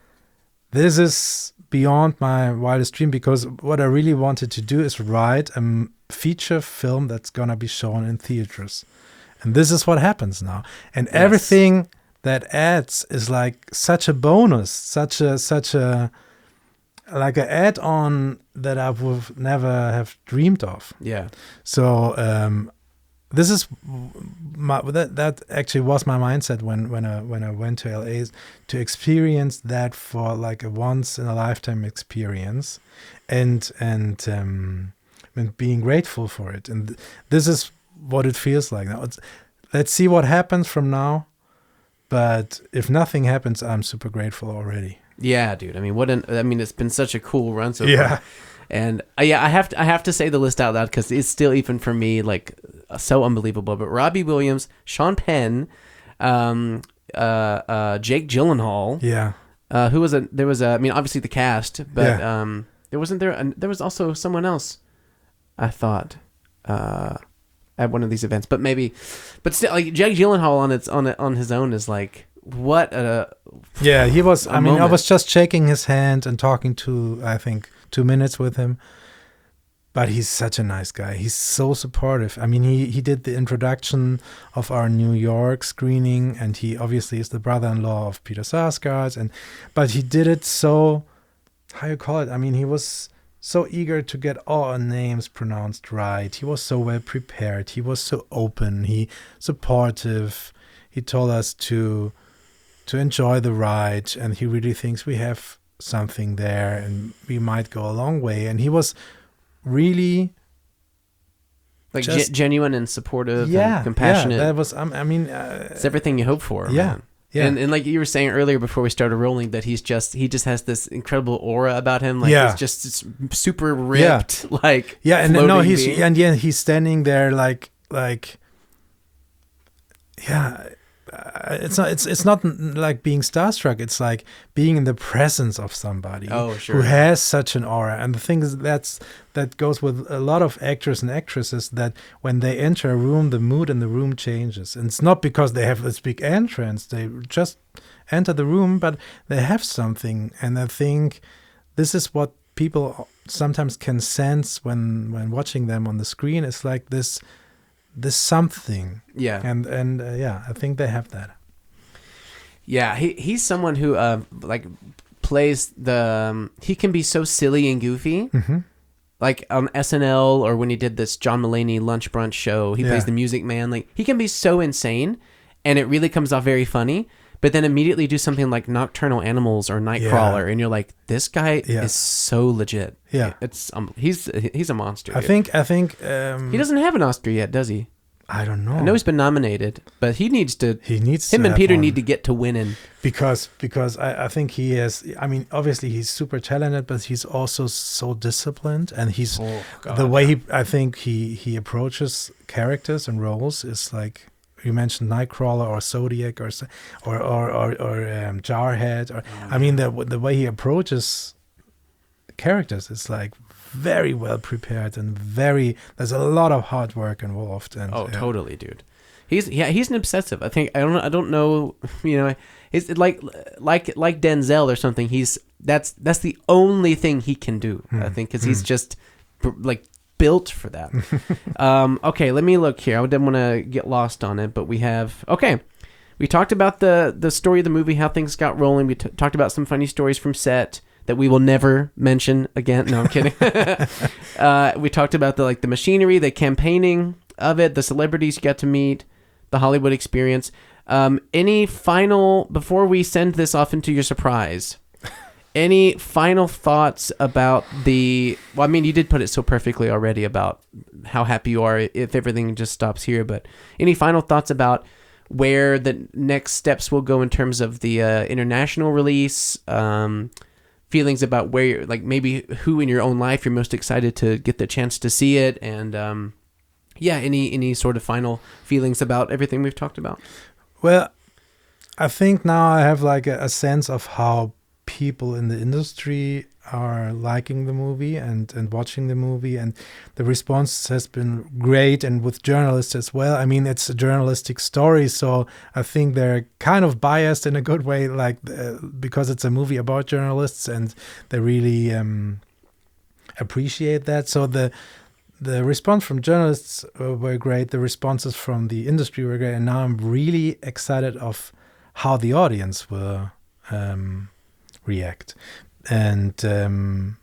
this is beyond my wildest dream because what I really wanted to do is write a m- feature film that's gonna be shown in theaters, and this is what happens now. And Yes. everything that adds is like such a bonus, such a such a like an add-on that I would never have dreamed of. Yeah, So um, this is my that that actually was my mindset when when I when I went to L A, is to experience that for like a once in a lifetime experience, and and um, and being grateful for it. And th- this is what it feels like now. It's, let's see what happens from now. But if nothing happens, I'm super grateful already. yeah, dude. I mean, what an I mean, it's been such a cool run so Yeah. far. And uh, yeah, I have to I have to say the list out loud because it's still even for me like uh, so unbelievable. But Robbie Williams, Sean Penn, um, uh, uh, Jake Gyllenhaal, Yeah. uh, who was a there was a I mean obviously the cast, but Yeah. um, there wasn't there and there was also someone else. I thought uh, at one of these events, but maybe, but still like Jake Gyllenhaal on its on it on his own is like what a Yeah, he was. A I mean, I moment. was just shaking his hand and talking to, I think, two minutes with him. But he's such a nice guy. He's so supportive. I mean, he, he did the introduction of our New York screening, and he obviously is the brother-in-law of Peter Sarsgaard. And but he did it so, how you call it? I mean, he was so eager to get all our names pronounced right. He was so well prepared. He was so open. He supportive. He told us to to enjoy the ride, and he really thinks we have something there and we might go a long way. And he was really like Just- ge- genuine and supportive, yeah and compassionate. yeah, that was um, I mean uh, It's everything you hope for. Yeah, man. yeah. And, and like you were saying earlier before we started rolling, that he's just he just has this incredible aura about him. Like Yeah. he's just it's super ripped. Like yeah and no floating he's being. and yeah he's standing there like like yeah uh, it's not it's it's not n- like being starstruck. It's like being in the presence of somebody Oh, sure. who has such an aura. And the thing is, that's that goes with a lot of actors and actresses, that when they enter a room, the mood in the room changes. And it's not because they have this big entrance. They just enter the room, but they have something. And I think this is what people sometimes can sense when when watching them on the screen. It's like this this something. Yeah. And and uh, yeah, I think they have that. Yeah, he he's someone who uh like plays the. Um, he can be so silly and goofy. Mm-hmm. Like on S N L or when he did this John Mulaney lunch brunch show, he Yeah. plays the Music Man. Like he can be so insane, and it really comes off very funny. But then immediately do something like Nocturnal Animals or Nightcrawler, Yeah. and you're like, this guy Yeah. is so legit. Yeah. it's um, he's he's a monster. I dude. think I think um, he doesn't have an Oscar yet, does he? I don't know. I know he's been nominated, but he needs to. he needs Him to and have Peter one. need to get to winning. because because I, I think he has. I mean, obviously he's super talented, but he's also so disciplined, and he's the way he. I think he he approaches characters and roles is like you mentioned Nightcrawler or Zodiac or so- or or or, or um, Jarhead. Or I mean the the way he approaches characters is like very well prepared and very. There's a lot of hard work involved. And Oh, yeah. totally, dude. He's yeah, he's an obsessive. I think I don't I don't know, you know, it's like like like Denzel or something. He's that's that's the only thing he can do. I think because he's just b- like built for that. um, okay, let me look here. I didn't want to get lost on it, but we have okay. We talked about the the story of the movie, how things got rolling. We t- talked about some funny stories from set that we will never mention again. No, I'm kidding. uh, we talked about the like the machinery, the campaigning of it, the celebrities you got to meet, the Hollywood experience. Um, any final before we send this off into your surprise? Any final thoughts about the? Well, I mean, you did put it so perfectly already about how happy you are if everything just stops here. But any final thoughts about where the next steps will go in terms of the uh, international release? Um, feelings about where you're, like maybe who in your own life you're most excited to get the chance to see it, and um, yeah, any any sort of final feelings about everything we've talked about. Well, I think now I have like a, a sense of how people in the industry are liking the movie and, and watching the movie, and the response has been great, and with journalists as well. I mean, it's a journalistic story, so I think they're kind of biased in a good way, like uh, because it's a movie about journalists, and they really um, appreciate that. So the the response from journalists uh, were great. The responses from the industry were great, and now I'm really excited of how the audience will um, react. And um,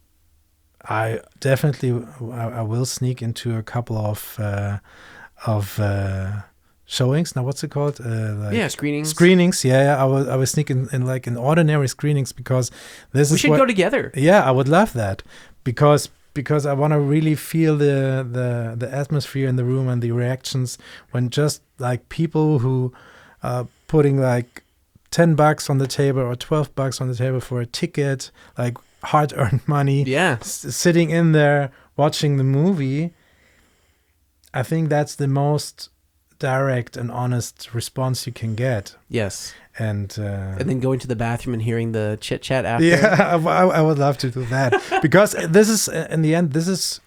I definitely I, I will sneak into a couple of uh, of uh, showings. Now, what's it called? Uh, like Yeah, screenings. Screenings. Yeah, yeah. I will. I was sneaking in like in ordinary screenings because this We is should what, go together. yeah, I would love that because because I want to really feel the the the atmosphere in the room and the reactions when just like people who are putting like ten bucks on the table or twelve bucks on the table for a ticket, like hard earned money, Yeah. s- sitting in there watching the movie. I think that's the most direct and honest response you can get. Yes. And uh, And then going to the bathroom and hearing the chit chat after. yeah, I, I I would love to do that because this is, in the end, this is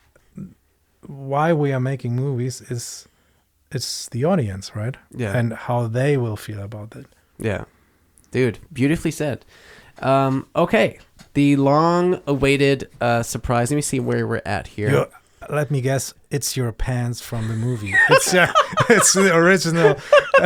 why we are making movies. Is it's the audience, right? Yeah. And how they will feel about it. Yeah. Dude, beautifully said. Um, okay. The long-awaited uh, surprise. Let me see where we're at here. Your- let me guess. It's your pants from the movie. It's your, it's the original.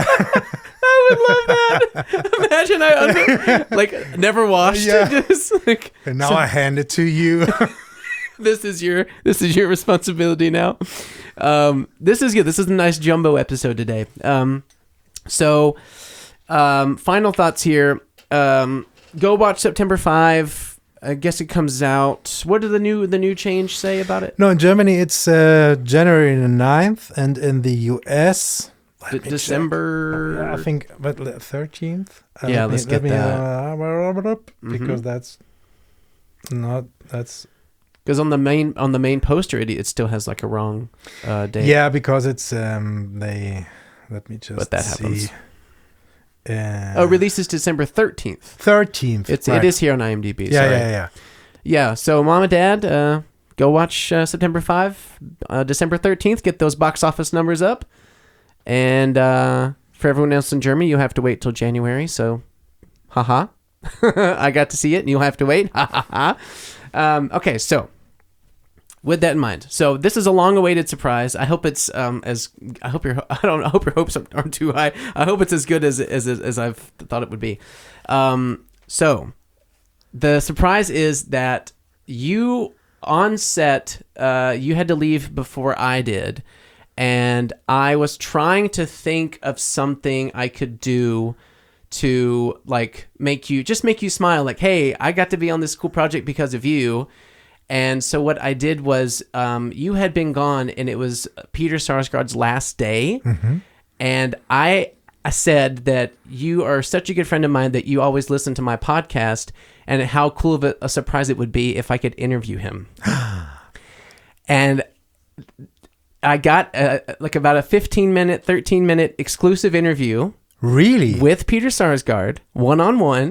I would love that. Imagine I under, like never washed. Yeah. Just like And now I hand it to you. this is your this is your responsibility now. Um, this is good. This is a nice jumbo episode today. Um, so, um, final thoughts here. Um, go watch September fifth. I guess it comes out. What did the new the new change say about it? No, in Germany it's uh, January the ninth, and in the U S let D- me check. December. I think, but thirteenth. Uh, Yeah, let me- let's let get me, that. uh, because Mhm. that's not that's Because on the main on the main poster, it, it still has like a wrong uh, date. yeah, because it's um they let me just But that see. happens. Uh, Oh, release is December thirteenth. thirteenth. It's right. it is here on IMDb. Yeah, sorry. yeah, yeah. Yeah, so mom and dad, uh, go watch uh, September fifth, uh, December thirteenth. Get those box office numbers up. And uh, for everyone else in Germany, you'll have to wait till January. So, haha. I got to see it, and you'll have to wait. Ha ha ha. Um, okay, so with that in mind, so this is a long-awaited surprise. I hope it's um as I hope your I don't I hope your hopes aren't too high. I hope it's as good as as as I've thought it would be. Um, so the surprise is that you on set, uh, you had to leave before I did, and I was trying to think of something I could do to like make you just make you smile. Like, hey, I got to be on this cool project because of you. And so what I did was, um, you had been gone, and it was Peter Sarsgaard's last day, Mm-hmm. and I, I said that you are such a good friend of mine that you always listen to my podcast, and how cool of a, a surprise it would be if I could interview him. And I got a, like about a fifteen minute, thirteen minute exclusive interview Really? with Peter Sarsgaard, one on one.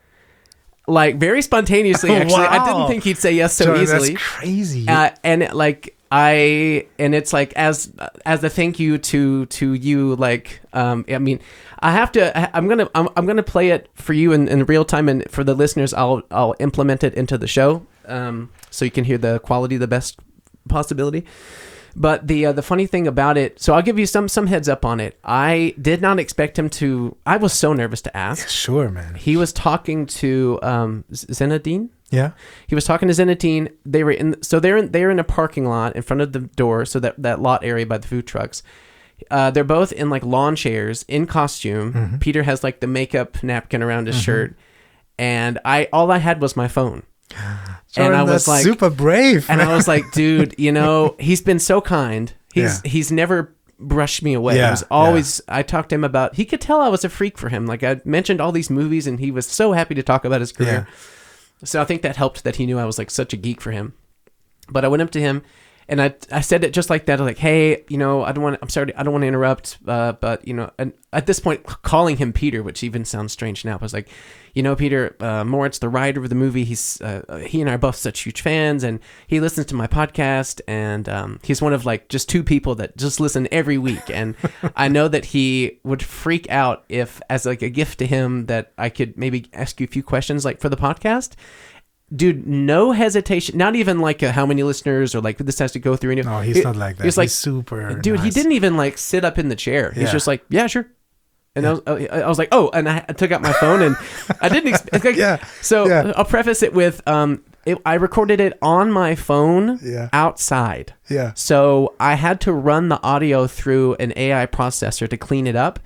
Like very spontaneously, actually. I didn't Wow. think he'd say yes so John, easily. That's crazy. Uh, and it, like I, and it's like as as a thank you to to you. Like, um, I mean, I have to. I- I'm gonna I'm, I'm gonna play it for you in, in real time, and for the listeners, I'll I'll implement it into the show, um, so you can hear the quality the best possibility. But the uh, the funny thing about it, so I'll give you some some heads up on it. I did not expect him to. I was so nervous to ask. Sure, man. He was talking to um, Zenadine. Yeah. He was talking to Zenatine. They were in, so they're in, they're in a parking lot in front of the door. So that, that lot area by the food trucks. Uh, they're both in like lawn chairs in costume. Mm-hmm. Peter has like the makeup napkin around his shirt, and I all I had was my phone. Jordan, and I was that's like, super brave. and man. I was like, dude, you know, he's been so kind. He's Yeah. he's never brushed me away. Yeah, He was always. I talked to him about. He could tell I was a freak for him. Like I mentioned all these movies, and he was so happy to talk about his career. Yeah. So I think that helped that he knew I was like such a geek for him. But I went up to him, and I I said it just like that. I was like, hey, you know, I don't want. I'm sorry. I don't want to interrupt. Uh, but you know, and at this point, calling him Peter, which even sounds strange now, I was like, you know, Peter uh, Moritz, the writer of the movie. He's uh, he and I are both such huge fans, and he listens to my podcast, and um, he's one of like just two people that just listen every week. And I know that he would freak out if, as like a gift to him, that I could maybe ask you a few questions like for the podcast. Dude, no hesitation. Not even like a, how many listeners or like this has to go through. Any, No, he's it- not like that. He's like, He's super. dude, he nice. didn't even like sit up in the chair. He's Yeah. just like, yeah, sure. And I, was, I was like, oh, and I took out my phone, and I didn't expect. Like, Yeah, So yeah. I'll preface it with, um, it, I recorded it on my phone Yeah. outside. Yeah. So I had to run the audio through an A I processor to clean it up.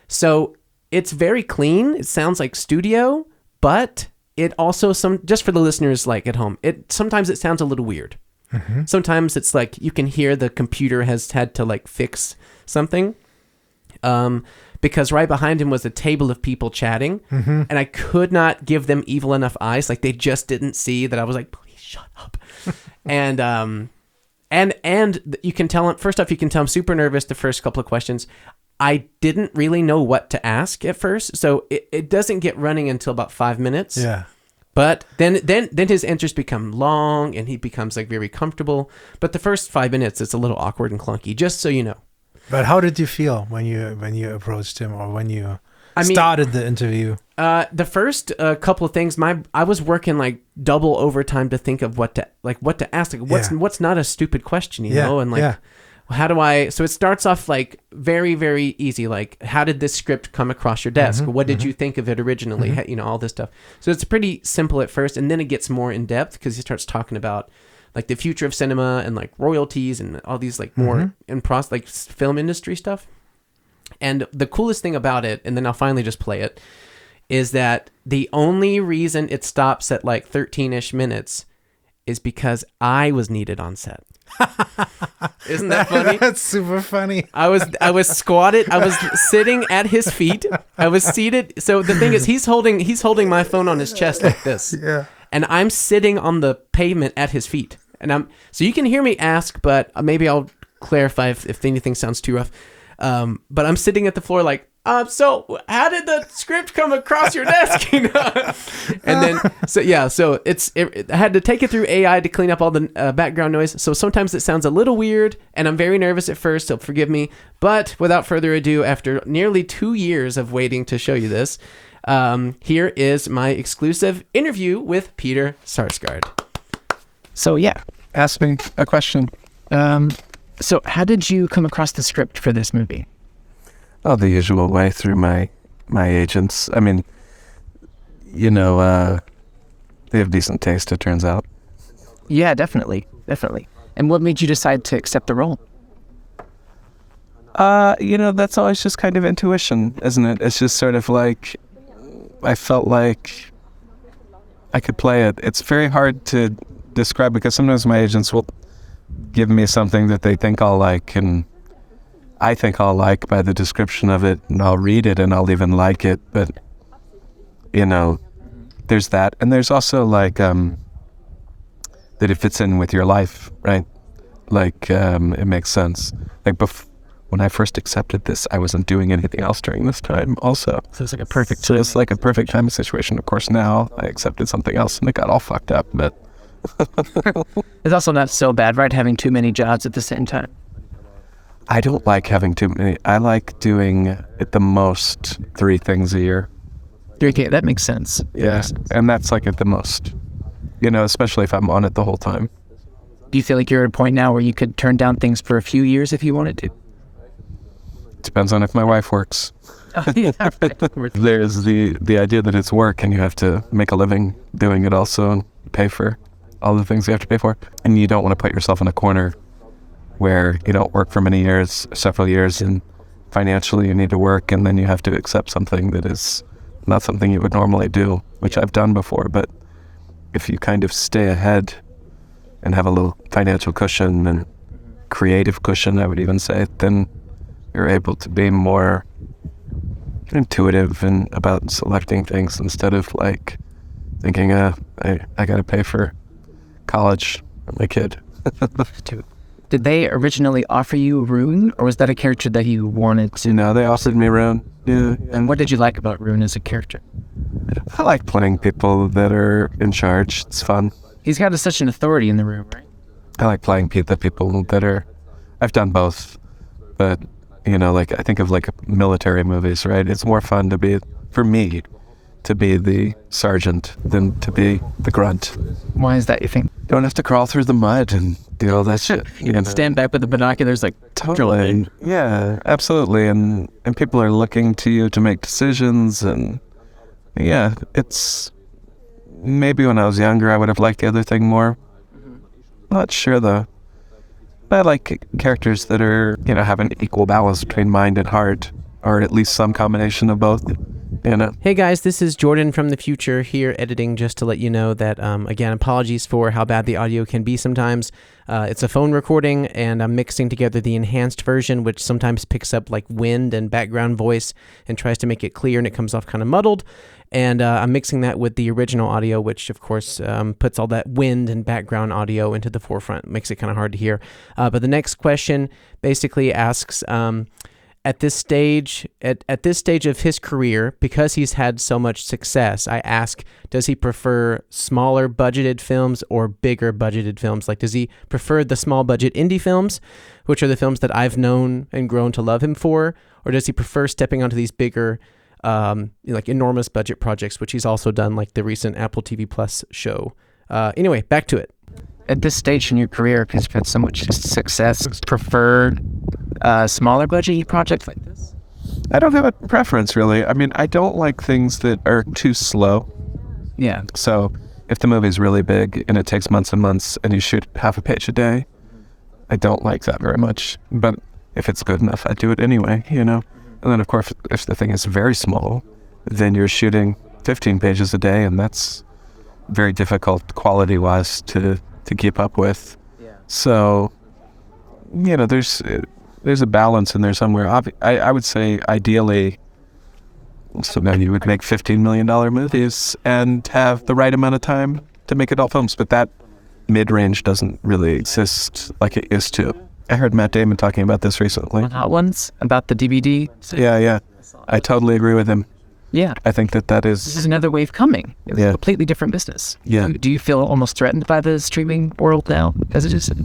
So it's very clean. It sounds like studio, but it also some just for the listeners like at home. It sometimes it sounds a little weird. Mm-hmm. Sometimes it's like you can hear the computer has had to like fix something. Um, because right behind him was a table of people chatting, Mm-hmm. and I could not give them evil enough eyes. Like they just didn't see that I was like, please shut up. and um, and and you can tell him first off, you can tell I'm super nervous the first couple of questions. I didn't really know what to ask at first, so it, it doesn't get running until about five minutes. Yeah. But then, then, then his answers become long, and he becomes like very comfortable. But the first five minutes, it's a little awkward and clunky. Just so you know. But how did you feel when you when you approached him or when you I mean- started the interview? Uh, the first uh, couple of things, my I was working like double overtime to think of what to like what to ask. Like what's Yeah. what's not a stupid question, you Yeah, know? And like, yeah. how do I? So it starts off like very very easy. Like, how did this script come across your desk? Mhm, What did you think of it originally? Mhm. Ha- You know, all this stuff. So it's pretty simple at first, and then it gets more in depth because he starts talking about like the future of cinema and like royalties and all these like more Mhm. in pros like s- film industry stuff. And the coolest thing about it, and then I'll finally just play it, is that the only reason it stops at like thirteen-ish minutes is because I was needed on set. Isn't that funny? That's super funny. I was I was squatted. I was sitting at his feet. I was seated. So the thing is, he's holding he's holding my phone on his chest like this, Yeah. and I'm sitting on the pavement at his feet. And I'm so you can hear me ask, but maybe I'll clarify if, if anything sounds too rough. Um, but I'm sitting at the floor like, um, so how did the script come across your desk? You know? And then, so yeah, so it's, it, I had to take it through A I to clean up all the uh, background noise. So sometimes it sounds a little weird, and I'm very nervous at first, so forgive me. But without further ado, after nearly two years of waiting to show you this, um, here is my exclusive interview with Peter Sarsgaard. So yeah, ask me a question. Um, so how did you come across the script for this movie? Oh, the usual way, through my my agents. I mean, you know, uh, they have decent taste, it turns out. Yeah, definitely, definitely. And what made you decide to accept the role? Uh, you know, that's always just kind of intuition, isn't it? It's just sort of like, I felt like I could play it. It's very hard to describe because sometimes my agents will give me something that they think I'll like, and I think I'll like by the description of it, and I'll read it and I'll even like it. But, you know, there's that. And there's also like, um, that it fits in with your life, right? Like, um, it makes sense. Like, bef- when I first accepted this, I wasn't doing anything else during this time also. So it's like a perfect So it's like a perfect timing situation. Of course, now I accepted something else and it got all fucked up, but... It's also not so bad, right? Having too many jobs at the same time. I don't like having too many. I like doing at the most three things a year. three K, that makes sense. Yeah, and that's like at the most. You know, especially if I'm on it the whole time. Do you feel like you're at a point now where you could turn down things for a few years if you wanted to? Depends on if my wife works. Oh, yeah. There's the, the idea that it's work and you have to make a living doing it also and pay for all the things you have to pay for. And you don't want to put yourself in a corner where you don't work for many years, several years, and financially you need to work and then you have to accept something that is not something you would normally do, which I've done before. But if you kind of stay ahead and have a little financial cushion and creative cushion, I would even say, then you're able to be more intuitive and about selecting things instead of like thinking, uh, I, I gotta pay for college for my kid. Did they originally offer you Rune, or was that a character that you wanted to? You know, they offered me Rune. Yeah. And what did you like about Rune as a character? I like playing people that are in charge. It's fun. He's got a, such an authority in the room, right? I like playing pe- the people that are... I've done both, but, you know, like, I think of, like, military movies, right? It's more fun to be, for me, to be the sergeant than to be the grunt. Why is that, you think? You don't have to crawl through the mud and do all that shit. You know? Stand back with the binoculars like... Totally. Yeah, absolutely. And, and people are looking to you to make decisions, and, yeah, it's... Maybe when I was younger, I would have liked the other thing more. Not sure, though. But I like characters that are, you know, have an equal balance between mind and heart, or at least some combination of both, you know. Hey guys, this is Jordan from the future here editing, just to let you know that, um, again, apologies for how bad the audio can be sometimes. Uh, it's a phone recording, and I'm mixing together the enhanced version, which sometimes picks up like wind and background voice and tries to make it clear, and it comes off kind of muddled. And uh, I'm mixing that with the original audio, which, of course, um, puts all that wind and background audio into the forefront. Makes it kind of hard to hear. Uh, but the next question basically asks, um, at this stage, at, at this stage of his career, because he's had so much success, I ask, does he prefer smaller budgeted films or bigger budgeted films? Like, does he prefer the small budget indie films, which are the films that I've known and grown to love him for? Or does he prefer stepping onto these bigger Um, like enormous budget projects, which he's also done, like the recent Apple T V Plus show. Uh, anyway, back to it. At this stage in your career, because you've had so much success, prefer uh, smaller budget projects like this? I don't have a preference, really. I mean, I don't like things that are too slow. Yeah. So if the movie's really big and it takes months and months and you shoot half a page a day, I don't like that very much. But if it's good enough, I do it anyway, you know? And then, of course, if the thing is very small, then you're shooting fifteen pages a day, and that's very difficult quality-wise to, to keep up with. Yeah. So, you know, there's there's a balance in there somewhere. I, I would say, ideally, so now you would make fifteen million dollars movies and have the right amount of time to make adult films, but that mid-range doesn't really exist like it used to. I heard Matt Damon talking about this recently. Hot Ones? About the D V D? Yeah, yeah. I totally agree with him. Yeah. I think that that is... This is another wave coming. It's yeah. a completely different business. Yeah. Do, do you feel almost threatened by the streaming world now, as it is?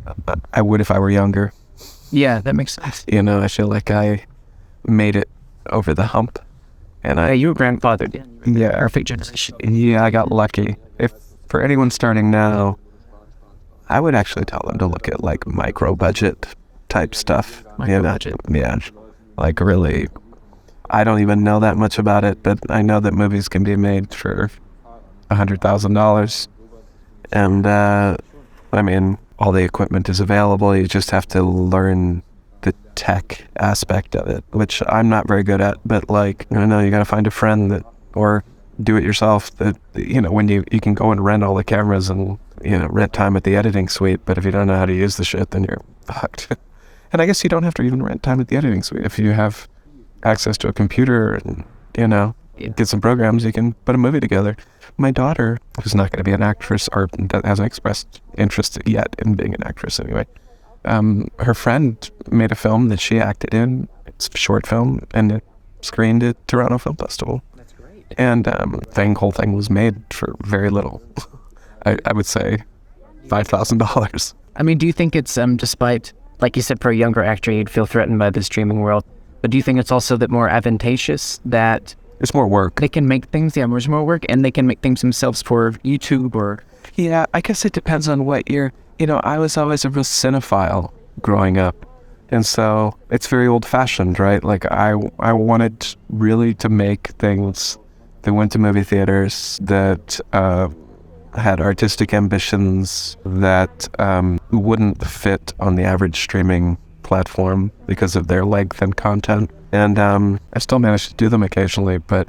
I would if I were younger. Yeah, that makes sense. You know, I feel like I made it over the hump. And I... Yeah, you were grandfathered. Yeah. Perfect generation. Yeah, I got lucky. If for anyone starting now... I would actually tell them to look at like micro budget type stuff. Micro you know? budget. Yeah. Like really, I don't even know that much about it, but I know that movies can be made for a hundred thousand dollars. And, uh, I mean, all the equipment is available. You just have to learn the tech aspect of it, which I'm not very good at, but like, I don't know, you got to find a friend that, or do it yourself that, you know, when you, you can go and rent all the cameras and, you know, rent time at the editing suite, but if you don't know how to use the shit, then you're fucked. And I guess you don't have to even rent time at the editing suite. If you have access to a computer and, you know, get some programs, you can put a movie together. My daughter, who's not going to be an actress or that hasn't expressed interest yet in being an actress anyway, um, her friend made a film that she acted in. It's a short film, and it screened at Toronto Film Festival. That's great. And um, the whole thing was made for very little. I, I would say five thousand dollars. I mean, do you think it's, um, despite, like you said, for a younger actor, you'd feel threatened by the streaming world, but do you think it's also that more advantageous that It's more work. they can make things, yeah, there's more work, and they can make things themselves for YouTube or... Yeah, I guess it depends on what you're... You know, I was always a real cinephile growing up. And so it's very old-fashioned, right? Like, I, I wanted really to make things that went to movie theaters, that uh, had artistic ambitions, that um, wouldn't fit on the average streaming platform because of their length and content. And um, I still manage to do them occasionally, but,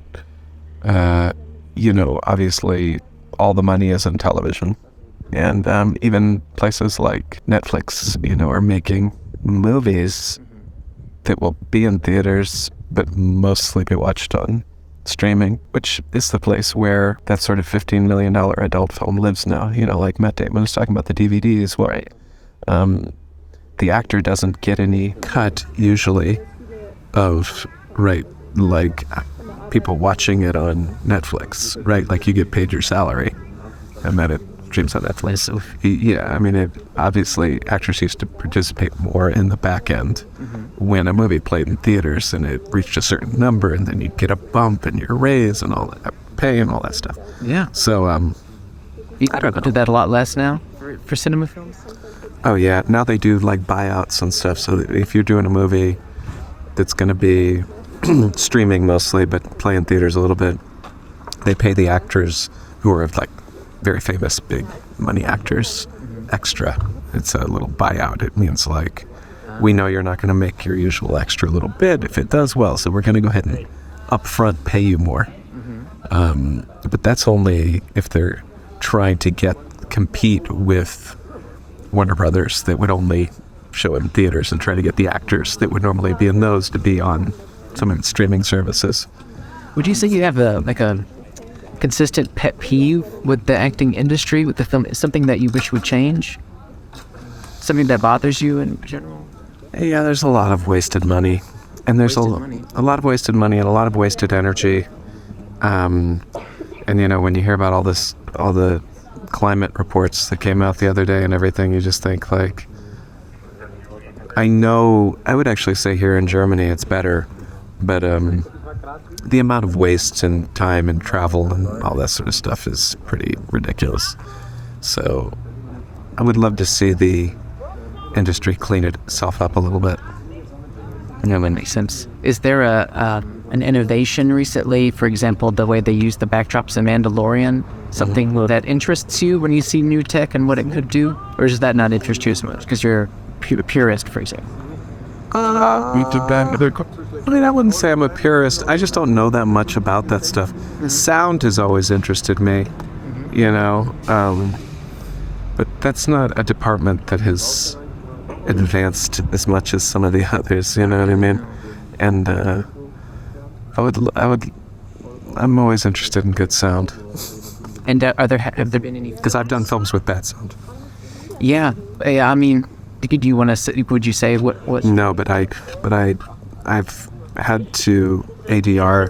uh, you know, obviously all the money is in television. And um, even places like Netflix, you know, are making movies that will be in theaters, but mostly be watched on streaming, which is the place where that sort of fifteen million dollars adult film lives now. You know, like Matt Damon was talking about the D V Ds, where um, the actor doesn't get any cut usually of, right, like people watching it on Netflix, right? Like you get paid your salary and then it streams on Netflix. So, yeah, I mean, it, obviously actors used to participate more in the back end mm-hmm. when a movie played in theaters and it reached a certain number, and then you'd get a bump and your raise and all that pay and all that stuff. Yeah. So, um, you I don't know. Do that a lot less now for, for cinema films? Oh yeah, now they do like buyouts and stuff. So if you're doing a movie that's going to be streaming mostly, but play in theaters a little bit, they pay the actors who are like very famous big money actors extra. It's a little buyout. It means like, we know you're not going to make your usual extra little bit if it does well, so we're going to go ahead and upfront pay you more. Um, but that's only if they're trying to get compete with Warner Brothers that would only show in theaters and try to get the actors that would normally be in those to be on some of its streaming services. Would you say you have a like a consistent pet peeve with the acting industry, with the film? Something that you wish would change? Something that bothers you in general? Yeah, there's a lot of wasted money. And there's a, money. a lot of wasted money and a lot of wasted energy. Um, and, you know, when you hear about all this, all the climate reports that came out the other day and everything, you just think, like, I know, I would actually say here in Germany it's better, but um, the amount of waste and time and travel and all that sort of stuff is pretty ridiculous. So I would love to see the industry clean itself up a little bit. No, that makes sense. Is there a uh, an innovation recently, for example, the way they use the backdrops in Mandalorian, something mm-hmm. that interests you when you see new tech and what it could do? Or does that not interest you so much because you're a purist, for example? Uh, I mean, I wouldn't say I'm a purist. I just don't know that much about that stuff. Mm-hmm. Sound has always interested me, mm-hmm. you know, um, but that's not a department that has advanced as much as some of the others, you know what I mean? And uh, I would, I would, I'm always interested in good sound. And uh, are there have there been any? Because I've done films with bad sound. Yeah, yeah. I mean, do you want to? Would you say what? What? No, but I, but I, I've had to A D R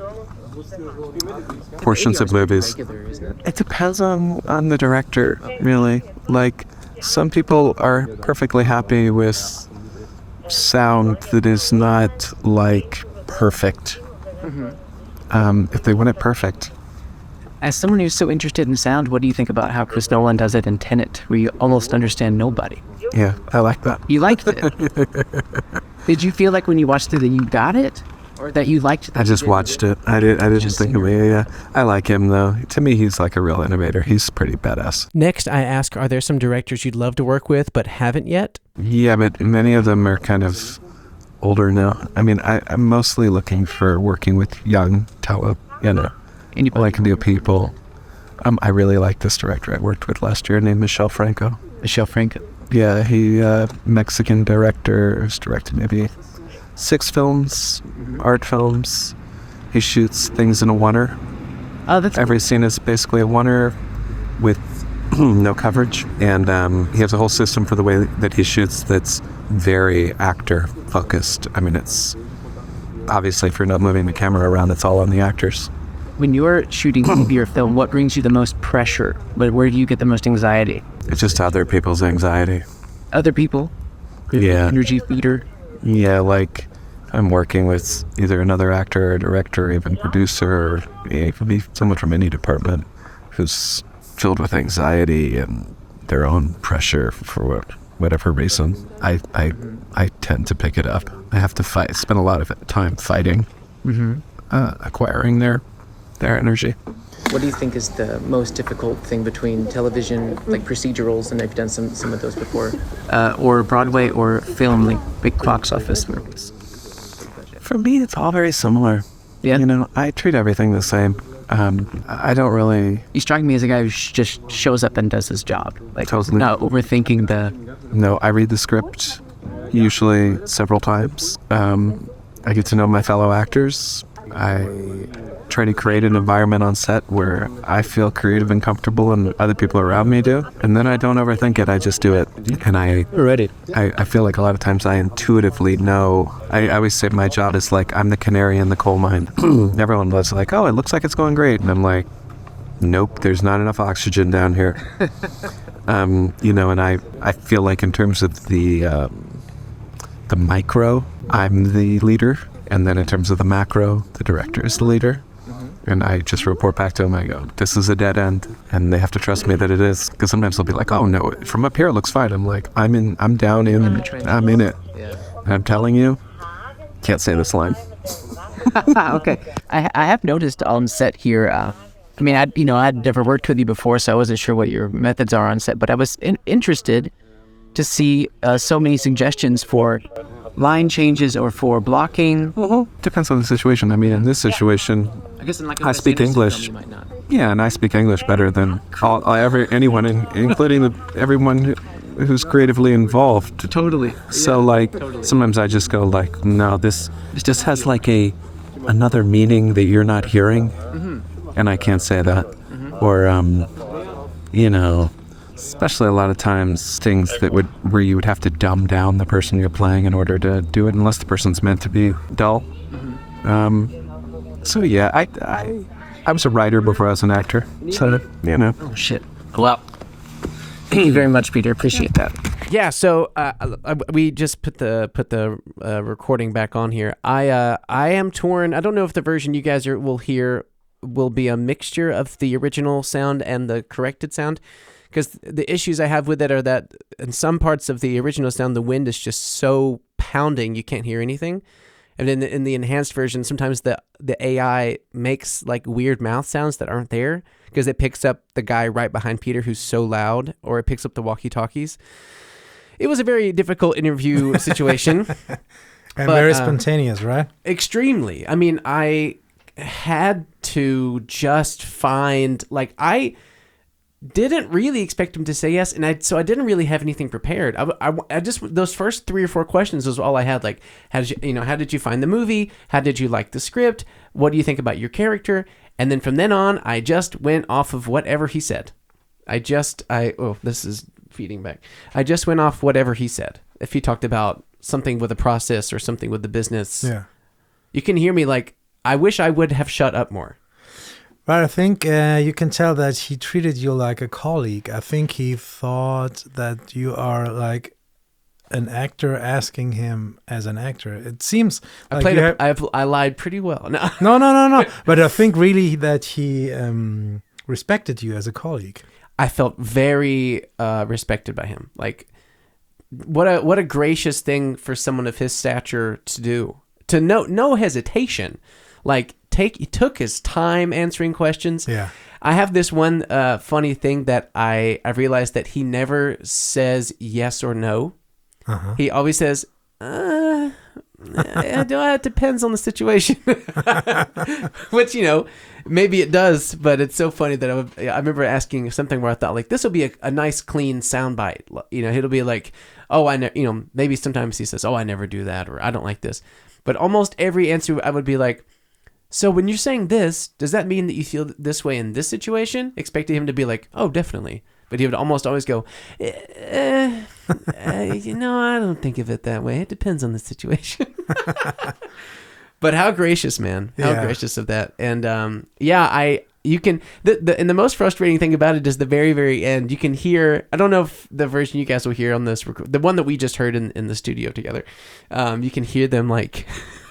portions of movies. Regular, isn't it? It depends on on the director, really. Like, some people are perfectly happy with sound that is not like perfect. Mm-hmm. Um, if they want it perfect, As someone who's so interested in sound, what do you think about how Chris Nolan does it in Tenet, where you almost understand nobody? Yeah, I like that. You liked it. Did you feel like when you watched it that you got it? Or that you liked it? I just watched it. I did. I didn't think of it. Yeah, I like him though. To me, he's like a real innovator. He's pretty badass. Next, I ask, are there some directors you'd love to work with but haven't yet? Yeah, but many of them are kind of older now. I mean, I, I'm mostly looking for working with young talent, you know, Anybody? like new people. Um, I really like this director I worked with last year named Michel Franco. Michel Franco. Yeah, he uh, Mexican director who's directed maybe six films, art films. He shoots things in a oneer. Oh, that's Every scene is basically a oneer with no coverage, and um, he has a whole system for the way that he shoots that's very actor focused. I mean, it's obviously if you're not moving the camera around, it's all on the actors. When you're shooting T V or film, what brings you the most pressure? Where, where do you get the most anxiety? It's just other people's anxiety. Other people? Yeah. Energy feeder? Yeah, like I'm working with either another actor or director or even producer, or yeah, it could be someone from any department who's filled with anxiety and their own pressure for what, whatever reason. I, I I tend to pick it up. I have to fight. Spend a lot of time fighting, Mm-hmm. uh, acquiring their their energy. What do you think is the most difficult thing between television, like procedurals, and I've done some, some of those before, uh, or Broadway or film, like big box office movies? For me, it's all very similar. Yeah. You know, I treat everything the same. Um, I don't really... You strike me as a guy who sh- just shows up and does his job. Like, Totally. not overthinking the... No, I read the script usually several times. Um, I get to know my fellow actors. I try to create an environment on set where I feel creative and comfortable and other people around me do. And then I don't overthink it. I just do it. And I Ready. I, I feel like a lot of times I intuitively know. I, I always say my job is like I'm the canary in the coal mine. Everyone was like, oh, it looks like it's going great. And I'm like, nope, there's not enough oxygen down here. um, you know, and I, I feel like in terms of the um, the micro, I'm the leader. And then in terms of the macro, the director is the leader. And I just report back to them. I go, this is a dead end. And they have to trust me that it is. Because sometimes they'll be like, oh, no, from up here it looks fine. I'm like, I'm in, I'm down in, I'm in it. And I'm telling you, can't say this line. Okay. I I have noticed on set here, uh, I mean, I you know, I'd never worked with you before, so I wasn't sure what your methods are on set, but I was in- interested to see uh, so many suggestions for line changes or for blocking. Depends on the situation. I mean, in this situation, I guess in like I speak English. you might not. Yeah, and I speak English better than all, all every anyone, in, including the, everyone who, who's creatively involved. Totally. So like sometimes I just go like, no, this this just has like a another meaning that you're not hearing, Mm-hmm. and I can't say that. Or um, you know, especially a lot of times things that would where you would have to dumb down the person you're playing in order to do it, unless the person's meant to be dull. Um, so yeah, I I I was a writer before I was an actor, so you know. Oh, shit. Well, thank you very much, Peter. Appreciate that. Yeah, so uh, uh, we just put the put the uh, recording back on here. I uh, I am torn. I don't know if the version you guys are, will hear will be a mixture of the original sound and the corrected sound, because the issues I have with it are that in some parts of the original sound, the wind is just so pounding you can't hear anything. And in the, in the enhanced version, sometimes the, the A I makes like weird mouth sounds that aren't there because it picks up the guy right behind Peter who's so loud, or it picks up the walkie-talkies. It was a very difficult interview situation. And But, very um, spontaneous, right? Extremely. I mean, I had to just find, like, I didn't really expect him to say yes, and I so I didn't really have anything prepared. I, I, I just those first three or four questions was all I had. Like, how did you, you know, how did you find the movie? How did you like the script? What do you think about your character? And then from then on, I just went off of whatever he said. I just I oh this is feeding back. I just went off whatever he said. If he talked about something with a process or something with the business, Yeah. you can hear me like, I wish I would have shut up more. But I think uh, you can tell that he treated you like a colleague. I think he thought that you are like an actor asking him as an actor. It seems I like played. you A, have- I've, I lied pretty well. No. no, no, no, no. But I think really that he um, respected you as a colleague. I felt very uh, respected by him. Like, what a what a gracious thing for someone of his stature to do. To no no hesitation, like take he took his time answering questions. Yeah. I have this one uh, funny thing that I I realized that he never says yes or no. Uh-huh. He always says, uh, it depends on the situation. Which, you know, maybe it does, but it's so funny that I, would, I remember asking something where I thought, like, this will be a, a nice, clean soundbite. You know, it'll be like, oh, I ne-, you know, maybe sometimes he says, oh, I never do that, or I don't like this. But almost every answer I would be like, so when you're saying this, does that mean that you feel this way in this situation? Expecting him to be like, oh, definitely. But he would almost always go, eh, eh, eh, you know, I don't think of it that way. It depends on the situation. But how gracious, man. How Yeah. gracious of that. And um, yeah, I you can, the, the and the most frustrating thing about it is the very, very end. You can hear, I don't know if the version you guys will hear on this, rec- the one that we just heard in, in the studio together, um, you can hear them like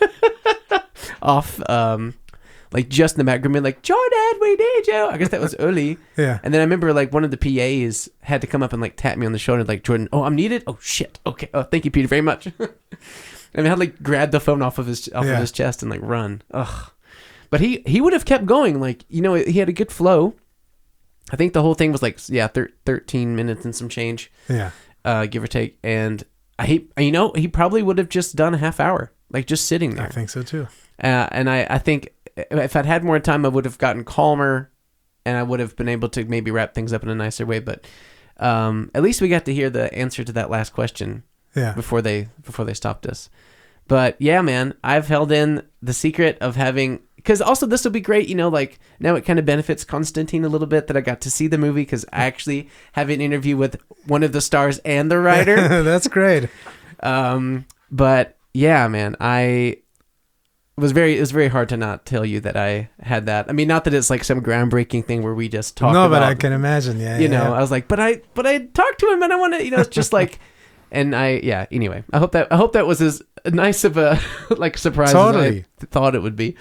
off, um, like just in the background, being like, Jordan, we need you. I guess that was early. Yeah. And then I remember like one of the P As had to come up and like tap me on the shoulder, like, Jordan, oh, I'm needed. Oh shit. Okay. Oh, thank you, Peter, very much. And I had like grab the phone off of his off Yeah. of his chest and like run. Ugh. But he he would have kept going. Like, you know, he had a good flow. I think the whole thing was like yeah, thir- thirteen minutes and some change, Yeah. uh, give or take. And I he you know he probably would have just done a half hour, like just sitting there. I think so too. Uh, and I, I think if I'd had more time, I would have gotten calmer and I would have been able to maybe wrap things up in a nicer way. But um, at least we got to hear the answer to that last question Yeah. before they before they stopped us. But yeah, man, I've held in the secret of having, because also this will be great, you know, like now it kind of benefits Constantine a little bit that I got to see the movie because I actually have an interview with one of the stars and the writer. That's great. Um, but yeah, man, I it was very it was very hard to not tell you that I had that. I mean, not that it's like some groundbreaking thing where we just talk no, about, but I can imagine. Yeah. you yeah, know, yeah. I was like, but I but I talked to him and I want to, you know, it's just like, and I yeah. Anyway, I hope that I hope that was as nice of a like surprise Totally. as I thought it would be.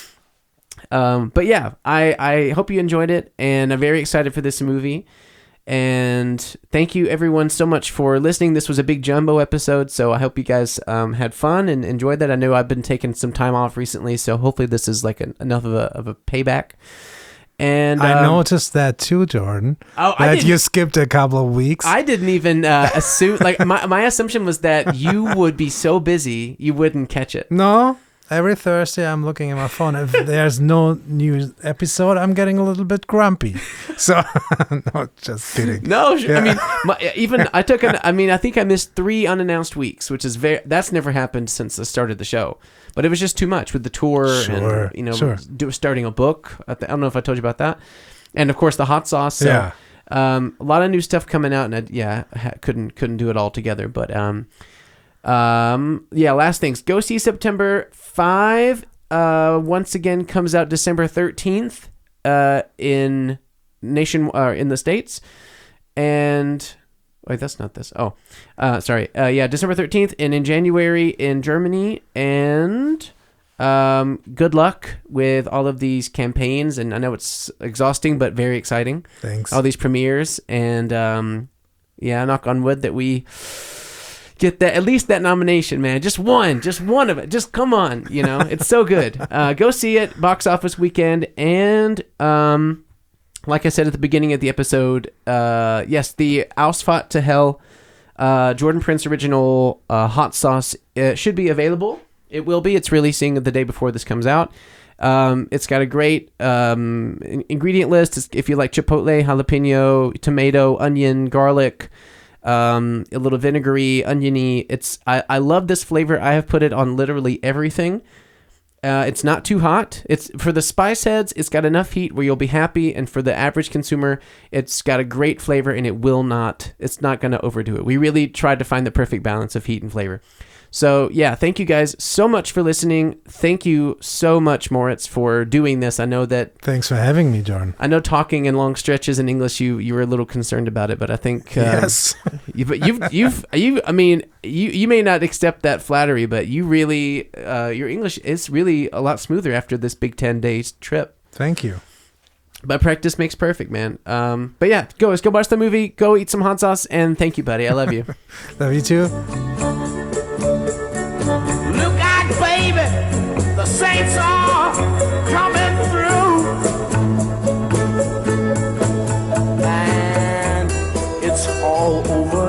Um, but yeah, I I hope you enjoyed it, and I'm very excited for this movie. And thank you everyone so much for listening. This was a big jumbo episode, so I hope you guys um, had fun and enjoyed that. I know I've been taking some time off recently, so hopefully this is like an, enough of a of a payback. And I um, noticed that too, Jordan. Oh, I that didn't- you skipped a couple of weeks. I didn't even uh, assume. Like my my assumption was that you would be so busy you wouldn't catch it. no, every Thursday I'm looking at my phone. If there's no new episode, I'm getting a little bit grumpy. So, no, just kidding. No, sure. Yeah. I mean, my, even I took an. I mean, I think I missed three unannounced weeks, which is very. That's never happened since I started the show. But it was just too much with the tour Sure, and you know sure. do, starting a book. I, th- I don't know if I told you about that. And of course the hot sauce. So, Yeah. um, a lot of new stuff coming out, and I, yeah, I ha- couldn't couldn't do it all together. But um, um, yeah. Last things. Go see September five. Uh, once again comes out December thirteenth. Uh, in nation uh, in the States, and wait, that's not this. Oh, uh, sorry. Uh, yeah, December thirteenth, and in January in Germany. And um, good luck with all of these campaigns. And I know it's exhausting, but very exciting. Thanks. All these premieres, and um, yeah, knock on wood that we get that at least that nomination, man. Just one, just one of it. Just come on, you know, it's so good. Uh, go see it, box office weekend, and um. Like I said at the beginning of the episode, uh, yes, the Ausfahrt to Hell, uh, Jordan Prince original uh, hot sauce uh, should be available. It will be. It's releasing the day before this comes out. Um, it's got a great um, in- ingredient list. It's, if you like chipotle, jalapeno, tomato, onion, garlic, um, a little vinegary, oniony. It's I, I love this flavor. I have put it on literally everything. Uh, it's not too hot. It's for the spice heads. It's got enough heat where you'll be happy, and for the average consumer, it's got a great flavor, and it will not. It's not going to overdo it. We really tried to find the perfect balance of heat and flavor. So yeah, thank you guys so much for listening. Thank you so much, Moritz, for doing this. I know that Thanks for having me, Jordan. I know talking in long stretches in English, you you were a little concerned about it, but I think um, Yes. you, but you've you've you. I mean, you you may not accept that flattery, but you really uh, your English is really a lot smoother after this Big Ten days trip. Thank you. But practice makes perfect, man. Um, but yeah, go go watch the movie. Go eat some hot sauce, and thank you, buddy. I love you. Love you too. Look out, baby, the saints are coming through, and it's all over